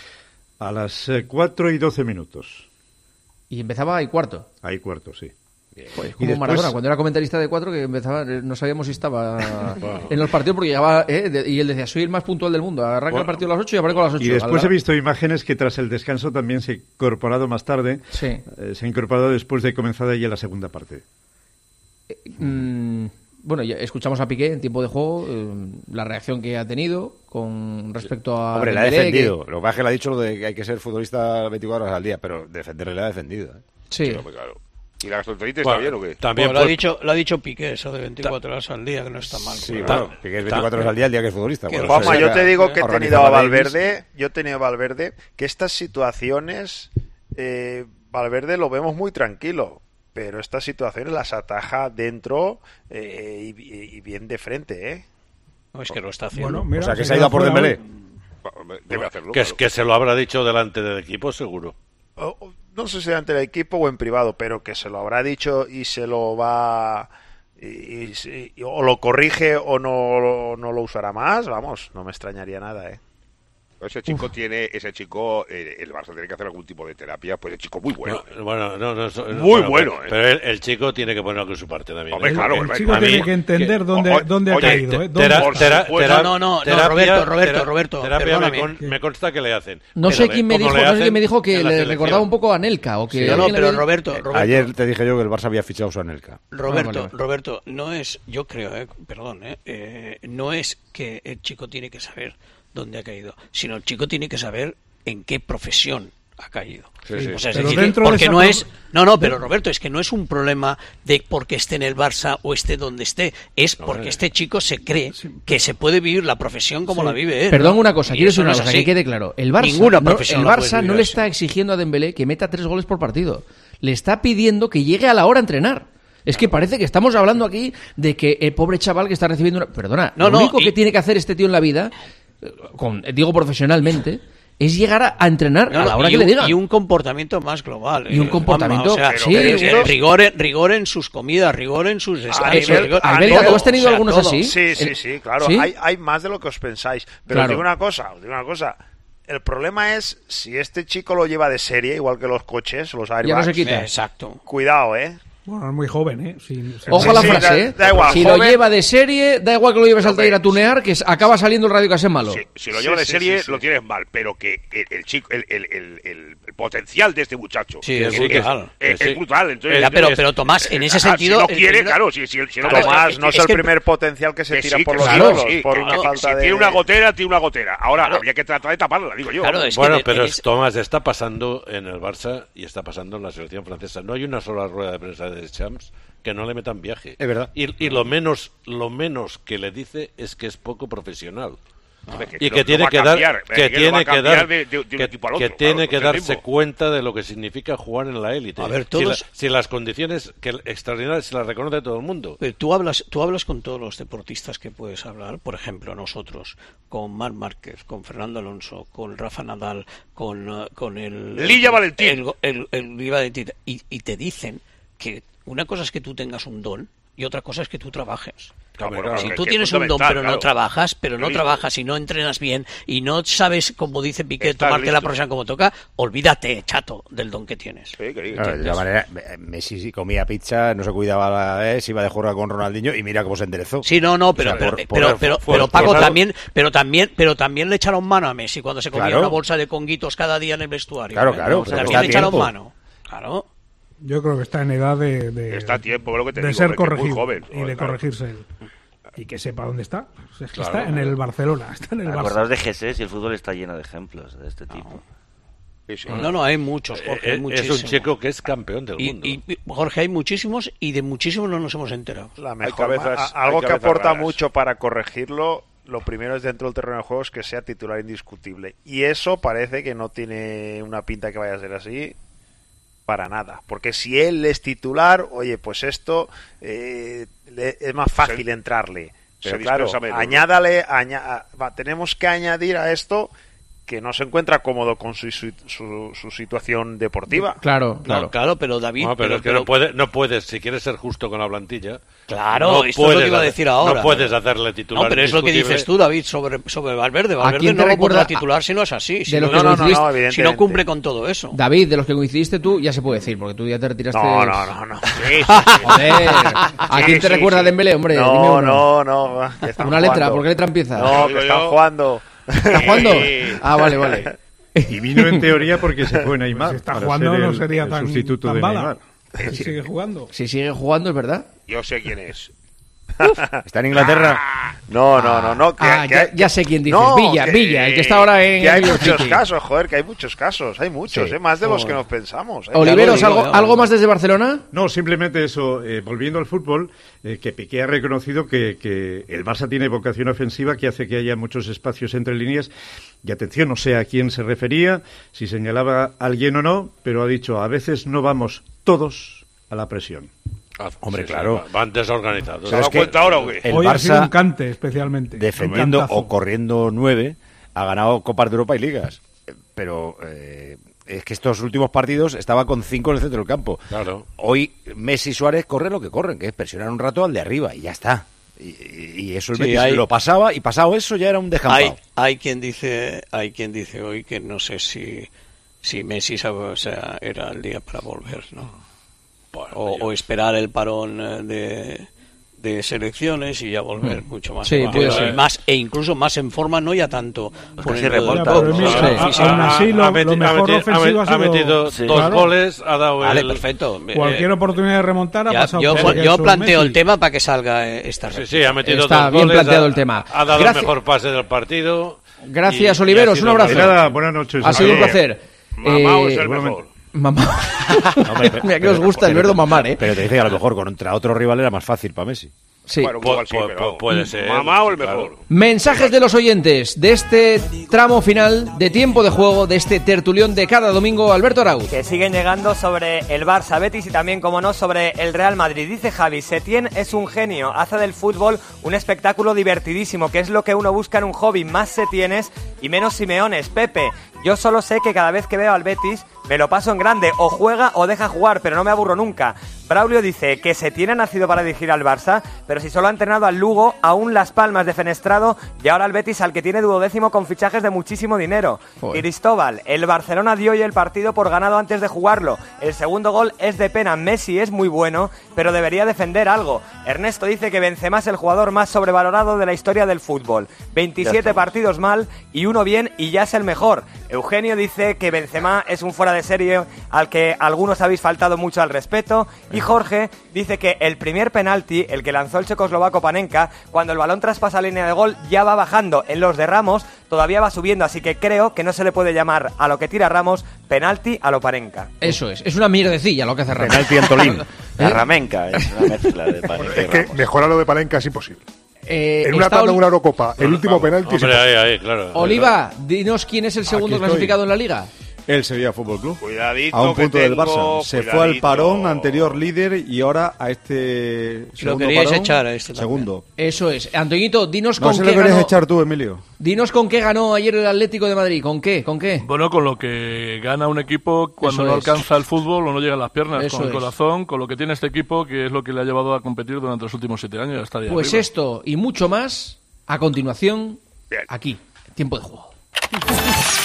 Speaker 10: A las eh, cuatro y doce minutos.
Speaker 3: Y empezaba ahí cuarto.
Speaker 10: Ahí cuarto, sí.
Speaker 3: Joder,
Speaker 10: Y
Speaker 3: como
Speaker 10: después-
Speaker 3: Maradona, cuando era comentarista de cuatro, que empezaba, eh, no sabíamos si estaba en los partidos porque llegaba, eh, de- y él decía, soy el más puntual del mundo, arranca
Speaker 10: Bueno,
Speaker 3: el partido a las ocho y aparezco a las ocho.
Speaker 10: Y después
Speaker 3: A
Speaker 10: he
Speaker 3: la-
Speaker 10: visto imágenes que tras el descanso también se ha incorporado más tarde.
Speaker 3: Sí.
Speaker 10: Eh, se ha incorporado después de comenzada ya la segunda parte.
Speaker 3: Mm, bueno, ya escuchamos a Piqué en tiempo de juego, eh, la reacción que ha tenido con respecto a...
Speaker 4: Hombre, le ha
Speaker 3: Dembélé,
Speaker 4: defendido.
Speaker 3: que-
Speaker 4: Lo que pasa es que le ha dicho lo de que hay que ser futbolista veinticuatro horas al día, pero defenderle le ha defendido. ¿eh?
Speaker 3: Sí.
Speaker 7: Sí, hombre, claro. ¿Y la gastroenteritis
Speaker 20: Bueno,
Speaker 7: está bien o qué?
Speaker 20: También
Speaker 2: Bueno, lo, ha
Speaker 20: por-
Speaker 2: dicho, lo ha dicho Piqué, eso de veinticuatro horas al día, que no está mal.
Speaker 4: Sí,
Speaker 2: claro.
Speaker 4: bueno, que es veinticuatro horas al día el día que es futbolista.
Speaker 2: Que
Speaker 4: Bueno,
Speaker 9: Juanma,
Speaker 4: eso
Speaker 9: yo
Speaker 4: ya
Speaker 9: te digo que he
Speaker 4: organiza
Speaker 9: tenido a
Speaker 4: la Davis.
Speaker 9: Valverde, yo he tenido a Valverde, que estas situaciones, eh, Valverde lo vemos muy tranquilo, pero estas situaciones las ataja dentro eh, y, y bien de frente, ¿eh?
Speaker 2: No, es que lo está haciendo.
Speaker 5: Bueno, mira,
Speaker 4: O sea, que
Speaker 5: se
Speaker 4: se ha ido
Speaker 5: queda
Speaker 4: a por
Speaker 5: fuera
Speaker 4: Dembélé.
Speaker 5: hoy.
Speaker 7: Debe hacerlo.
Speaker 20: que,
Speaker 7: claro.
Speaker 20: que se lo habrá dicho delante del equipo, seguro.
Speaker 9: O- o- no sé si ante el equipo o en privado, pero que se lo habrá dicho y se lo va y, y- y- o lo corrige o no, no lo usará más, vamos, no me extrañaría nada, ¿eh?
Speaker 7: Ese chico Uf. tiene, ese chico, eh, el Barça tiene que hacer algún tipo de terapia, pues el chico muy bueno.
Speaker 20: No, bueno, no, no, no,
Speaker 7: muy
Speaker 20: bueno,
Speaker 7: bueno.
Speaker 20: Pero,
Speaker 7: eh.
Speaker 20: pero el, el chico tiene que poner algo en su parte también.
Speaker 7: Hombre,
Speaker 20: ¿eh?
Speaker 7: claro,
Speaker 11: el chico tiene que entender que, dónde, o, dónde ha oye, caído. ¿eh? ¿Dónde?
Speaker 20: Tera, tera, tera,
Speaker 2: no, no, no,
Speaker 20: terapia,
Speaker 2: Roberto, Roberto,
Speaker 20: tera,
Speaker 2: Roberto.
Speaker 20: Terapia me, con, me consta que le hacen.
Speaker 3: No sé quién me dijo, no sé quién me dijo que le recordaba un poco a Anelka o que.
Speaker 2: Sí, no, pero Roberto, Roberto.
Speaker 4: Ayer te dije yo que el Barça había fichado a Anelka.
Speaker 2: Roberto, ah, vale, vale. Roberto, no es, yo creo, eh, perdón, eh, eh, no es que el chico tiene que saber dónde ha caído, sino el chico tiene que saber en qué profesión ha caído.
Speaker 20: Sí, sí.
Speaker 2: O sea, es
Speaker 11: pero
Speaker 2: decir, porque no
Speaker 11: pro...
Speaker 2: es, no, no, pero Roberto, es que no es un problema de porque esté en el Barça o esté donde esté, es porque no, este chico se cree sí. que se puede vivir la profesión como sí. la vive él.
Speaker 3: Perdón, una cosa, quiero decir una
Speaker 2: no
Speaker 3: cosa, que quede claro. El Barça,
Speaker 2: Ninguna
Speaker 3: no,
Speaker 2: profesión
Speaker 3: el Barça no le está exigiendo a Dembélé que meta tres goles por partido. Le está pidiendo que llegue a la hora a entrenar. Es que parece que estamos hablando aquí de que el pobre chaval que está recibiendo una... Perdona, no, lo no, único y... que tiene que hacer este tío en la vida, con, digo profesionalmente, es llegar a, a entrenar no, a la hora que
Speaker 2: un,
Speaker 3: le digan.
Speaker 2: Y un comportamiento más global.
Speaker 3: Y un comportamiento,
Speaker 2: o sea,
Speaker 3: sí.
Speaker 2: Pero, rigor, rigor en sus comidas, rigor en sus...
Speaker 3: Albelda, ¿tú has tenido o sea, algunos todo. así?
Speaker 9: Sí, sí, sí, claro. ¿Sí? Hay, hay más de lo que os pensáis. Pero claro. os digo una cosa, os digo una cosa. El problema es si este chico lo lleva de serie, igual que los coches, los airbags.
Speaker 3: Ya no se quita.
Speaker 2: Exacto.
Speaker 9: Cuidado, ¿eh?
Speaker 11: Bueno, es muy joven, ¿eh? Si, si
Speaker 3: Ojo a la
Speaker 9: sí,
Speaker 3: frase,
Speaker 9: da,
Speaker 3: ¿eh?
Speaker 9: da igual,
Speaker 3: si
Speaker 9: joven,
Speaker 3: lo lleva de serie, da igual que lo lleves al taller a tunear, que acaba saliendo el radio que es malo.
Speaker 7: Si, si lo lleva sí, de serie, sí, sí, lo
Speaker 9: sí.
Speaker 7: tienes mal, pero que el, el chico, el, el, el, el, el potencial de este muchacho
Speaker 2: sí, es, es,
Speaker 7: brutal. Es, es, es brutal. Entonces,
Speaker 2: ya, pero, pero Tomás, en ese sentido...
Speaker 7: Si no quiere, claro, si, si, si no
Speaker 9: claro, Tomás
Speaker 7: es,
Speaker 9: no es, es el que, primer potencial que se tira por los
Speaker 7: claro,
Speaker 9: suelos, por una falta de...
Speaker 7: Si tiene una gotera, tiene una gotera. Ahora, habría que tratar de taparla, digo yo.
Speaker 20: Bueno, pero Tomás, está pasando en el Barça y está pasando en la selección francesa. No hay una sola rueda de prensa de Champs que no le metan viaje.
Speaker 4: Es verdad.
Speaker 20: Y, y lo menos lo menos que le dice es que es poco profesional.
Speaker 7: Ah, que
Speaker 20: y que
Speaker 7: lo,
Speaker 20: tiene
Speaker 7: lo
Speaker 20: que dar que, que tiene que dar
Speaker 7: de, de, de
Speaker 20: que,
Speaker 7: otro,
Speaker 20: que tiene
Speaker 7: claro,
Speaker 20: que darse tiempo. cuenta de lo que significa jugar en la élite.
Speaker 2: A ver, todos...
Speaker 20: si, la, si las condiciones que extraordinarias se las reconoce todo el mundo.
Speaker 2: Pero tú hablas tú hablas con todos los deportistas que puedes hablar, por ejemplo, nosotros, con Marc Márquez, con Fernando Alonso, con Rafa Nadal, con uh, con el
Speaker 7: Lilla Valentín,
Speaker 2: el, el, el, el Lilla Valentín y, y te dicen que una cosa es que tú tengas un don y otra cosa es que tú trabajes.
Speaker 7: Claro, claro,
Speaker 2: si
Speaker 7: que,
Speaker 2: tú
Speaker 7: que
Speaker 2: tienes un don pero
Speaker 7: claro.
Speaker 2: no trabajas, pero no
Speaker 7: listo.
Speaker 2: trabajas y no entrenas bien y no sabes, como dice Piqué, Estás tomarte listo. la profesión como toca, olvídate, chato, del don que tienes.
Speaker 7: Sí, que
Speaker 4: claro, de la manera, Messi si comía pizza, no se cuidaba, eh, se iba de jugar con Ronaldinho y mira cómo se enderezó.
Speaker 2: Sí, no, no, pero, o sea, pero, por, pero, por, pero, por, pero Paco también, pero también, pero también le echaron mano a Messi cuando se comía claro. una bolsa de conguitos cada día en el vestuario.
Speaker 4: Claro, claro.
Speaker 2: O sea, también le echaron mano. Claro.
Speaker 11: Yo creo que está en edad de, de,
Speaker 7: está a tiempo, lo que te
Speaker 11: de
Speaker 7: digo,
Speaker 11: ser corregido
Speaker 7: joven,
Speaker 11: y de claro. corregirse él. Y que sepa dónde está. Pues es que
Speaker 12: claro,
Speaker 11: está en el Barcelona. Está en el
Speaker 12: Acordaos
Speaker 11: Barça.
Speaker 12: de Jesús y el fútbol está lleno de ejemplos de este tipo.
Speaker 2: Sí, sí. No, no, hay muchos, Jorge, hay
Speaker 20: es un chico que es campeón del
Speaker 2: y,
Speaker 20: mundo.
Speaker 2: Y, y, Jorge, hay muchísimos y de muchísimos no nos hemos enterado.
Speaker 9: La mejor, cabezas, a, algo que aporta raras. mucho para corregirlo, lo primero es dentro del terreno de juegos que sea titular indiscutible. Y eso parece que no tiene una pinta que vaya a ser así para nada. Porque si él es titular, oye, pues esto eh, le, es más fácil se, entrarle. Pero claro, añádale, aña, va, tenemos que añadir a esto que no se encuentra cómodo con su, su, su, su situación deportiva.
Speaker 3: Claro, claro.
Speaker 2: No, claro, pero David...
Speaker 20: No, pero, pero, pero no, puede, no puedes, si quieres ser justo con la plantilla...
Speaker 2: Claro,
Speaker 20: no
Speaker 2: esto es lo que iba a decir ahora.
Speaker 20: No puedes hacerle titular.
Speaker 2: No, pero es lo que dices tú, David, sobre, sobre Valverde. Valverde no lo podrá titular si no es así. Si, no,
Speaker 3: no,
Speaker 2: no, no, no, si no cumple con todo eso.
Speaker 3: David, de los que coincidiste tú, ya se puede decir, porque tú ya te retiraste...
Speaker 9: No, no, no, no.
Speaker 3: Sí, Joder, ¿a quién te sí, recuerda sí. Dembélé, hombre?
Speaker 9: No,
Speaker 3: Dime uno.
Speaker 9: no, no.
Speaker 3: Una jugando. letra, ¿por qué letra empieza?
Speaker 9: No, que están jugando.
Speaker 3: ¿Está jugando? Ah, vale, vale.
Speaker 10: Y vino en teoría porque se fue Neymar.
Speaker 11: Si está jugando no sería
Speaker 10: el
Speaker 11: tan,
Speaker 10: sustituto
Speaker 11: tan
Speaker 10: de
Speaker 11: mala.
Speaker 10: Neymar.
Speaker 11: Si sigue jugando.
Speaker 3: Si sigue jugando, es verdad.
Speaker 7: Yo sé quién es.
Speaker 4: ¿Está en Inglaterra?
Speaker 9: Ah, no, no, no, no. Que,
Speaker 3: ah,
Speaker 9: que,
Speaker 3: ya,
Speaker 9: que,
Speaker 3: ya sé quién dices.
Speaker 9: no,
Speaker 3: Villa,
Speaker 9: que,
Speaker 3: Villa, el que está ahora en.
Speaker 9: Que hay
Speaker 3: el
Speaker 9: muchos
Speaker 3: City.
Speaker 9: casos, joder, que hay muchos casos. Hay muchos, sí. eh, más de los oh. que nos pensamos. Eh.
Speaker 3: Oliveros, ¿algo, ¿algo más desde Barcelona?
Speaker 10: No, simplemente eso. Eh, volviendo al fútbol, eh, que Piqué ha reconocido que, que el Barça tiene vocación ofensiva que hace que haya muchos espacios entre líneas. Y atención, no sé a quién se refería, si señalaba a alguien o no, pero ha dicho, a veces no vamos todos a la presión.
Speaker 20: Ah,
Speaker 4: Hombre,
Speaker 20: sí,
Speaker 4: claro.
Speaker 20: Sí, van desorganizados.
Speaker 7: ¿Se da cuenta ahora o qué?
Speaker 4: El
Speaker 11: Hoy
Speaker 4: Barça,
Speaker 11: ha sido un cante, especialmente.
Speaker 4: defendiendo o corriendo nueve, ha ganado Copas de Europa y Ligas. Pero eh, es que estos últimos partidos estaba con cinco en el centro del campo.
Speaker 20: Claro.
Speaker 4: Hoy Messi y Suárez corren lo que corren, que es presionar un rato al de arriba y ya está. Y, y eso el Betis sí, hay, lo pasaba, y pasado eso ya era un descampado.
Speaker 2: Hay, hay quien dice hay quien dice hoy que no sé si, si Messi sabe, o sea, era el día para volver, ¿no? Bueno, o, o esperar el parón de... de selecciones y ya volver mm. mucho más,
Speaker 3: sí, puede ser.
Speaker 2: más e incluso más en forma, no ya tanto
Speaker 12: por el remonta.
Speaker 11: Aún así lo, lo mejor ofensivo ha sido,
Speaker 20: ha metido sí. dos claro. goles, ha dado
Speaker 2: vale,
Speaker 20: el...
Speaker 2: perfecto.
Speaker 11: Cualquier oportunidad de remontar ha
Speaker 2: ya,
Speaker 11: pasado.
Speaker 2: Yo,
Speaker 11: por
Speaker 2: yo planteo el tema para que salga esta red.
Speaker 20: Sí, sí, ha metido
Speaker 3: Está
Speaker 20: dos
Speaker 3: bien
Speaker 20: goles,
Speaker 3: planteado
Speaker 20: ha,
Speaker 3: el tema.
Speaker 20: Ha dado
Speaker 3: Gracias.
Speaker 20: el mejor pase del partido.
Speaker 3: Gracias, y, Oliveros, y un abrazo.
Speaker 10: Nada, buenas noches.
Speaker 3: Ha sido un placer.
Speaker 7: Mamao
Speaker 3: eh,
Speaker 7: es el mejor.
Speaker 3: Mamá. Mira que os gusta el verbo mamar, ¿eh?
Speaker 4: Pero te dice que a lo mejor contra otro rival era más fácil para Messi.
Speaker 3: Sí.
Speaker 7: Bueno,
Speaker 20: Pu
Speaker 7: sí,
Speaker 20: pu
Speaker 7: pero
Speaker 20: puede ser.
Speaker 7: Mamá o el mejor.
Speaker 20: Claro.
Speaker 3: Mensajes de los oyentes de este tramo final de tiempo de juego, de este tertulión de cada domingo. Alberto Arauz.
Speaker 13: Que siguen llegando sobre el Barça, Betis y también, como no, sobre el Real Madrid. Dice Javi, Setién es un genio, hace del fútbol un espectáculo divertidísimo, que es lo que uno busca en un hobby, más Setienes y menos Simeones. Pepe, yo solo sé que cada vez que veo al Betis me lo paso en grande, o juega o deja jugar, pero no me aburro nunca. Braulio dice que Setién ha nacido para dirigir al Barça, pero si solo ha entrenado al Lugo, aún Las Palmas defenestrado y ahora al Betis, al que tiene duodécimo con fichajes de muchísimo dinero. Joder. Cristóbal, el Barcelona dio hoy el partido por ganado antes de jugarlo. El segundo gol es de pena. Messi es muy bueno, pero debería defender algo. Ernesto dice que Benzema es el jugador más sobrevalorado de la historia del fútbol. veintisiete partidos mal y uno bien y ya es el mejor. Eugenio dice que Benzema es un fuera de serie al que algunos habéis faltado mucho al respeto. Y Jorge dice que el primer penalti, el que lanzó el checoslovaco Panenka, cuando el balón traspasa la línea de gol, ya va bajando. En los de Ramos todavía va subiendo, así que creo que no se le puede llamar a lo que tira Ramos penalti a lo Panenka.
Speaker 3: Eso es, es una mierdecilla lo que hace Ramos.
Speaker 4: Penalti Antolín.
Speaker 12: La Ramenca es una mezcla de Panenka.
Speaker 8: Es que mejorar lo de Panenka es imposible.
Speaker 3: Eh,
Speaker 8: en una tanda,
Speaker 3: Ol...
Speaker 8: una Eurocopa, el último penalti.
Speaker 20: Hombre, ahí, ahí, claro.
Speaker 3: Oliva, dinos quién es el segundo clasificado en la Liga.
Speaker 14: El Sevilla Fútbol Club.
Speaker 7: Cuidadito,
Speaker 14: a un punto
Speaker 7: que
Speaker 14: del
Speaker 7: tengo,
Speaker 14: Barça. Se
Speaker 7: cuidadito.
Speaker 14: fue al parón, anterior líder, y ahora a este
Speaker 2: Lo
Speaker 14: segundo
Speaker 2: queríais
Speaker 14: parón,
Speaker 2: echar a este
Speaker 14: segundo.
Speaker 2: también.
Speaker 3: Eso es. Antoñito, dinos
Speaker 14: No
Speaker 3: con
Speaker 14: se
Speaker 3: qué
Speaker 14: le querías
Speaker 3: ganó...
Speaker 14: echar tú, Emilio.
Speaker 3: Dinos con qué ganó ayer el Atlético de Madrid. ¿Con qué? ¿Con qué?
Speaker 15: Bueno, con lo que gana un equipo cuando
Speaker 3: Eso
Speaker 15: no
Speaker 3: es.
Speaker 15: alcanza el fútbol o no llegan las piernas.
Speaker 3: Eso
Speaker 15: con el
Speaker 3: es.
Speaker 15: corazón, con lo que tiene este equipo, que es lo que le ha llevado a competir durante los últimos siete años. Hasta ahí
Speaker 3: Pues
Speaker 15: arriba.
Speaker 3: esto y mucho más a continuación
Speaker 7: Bien.
Speaker 3: aquí. Tiempo de juego.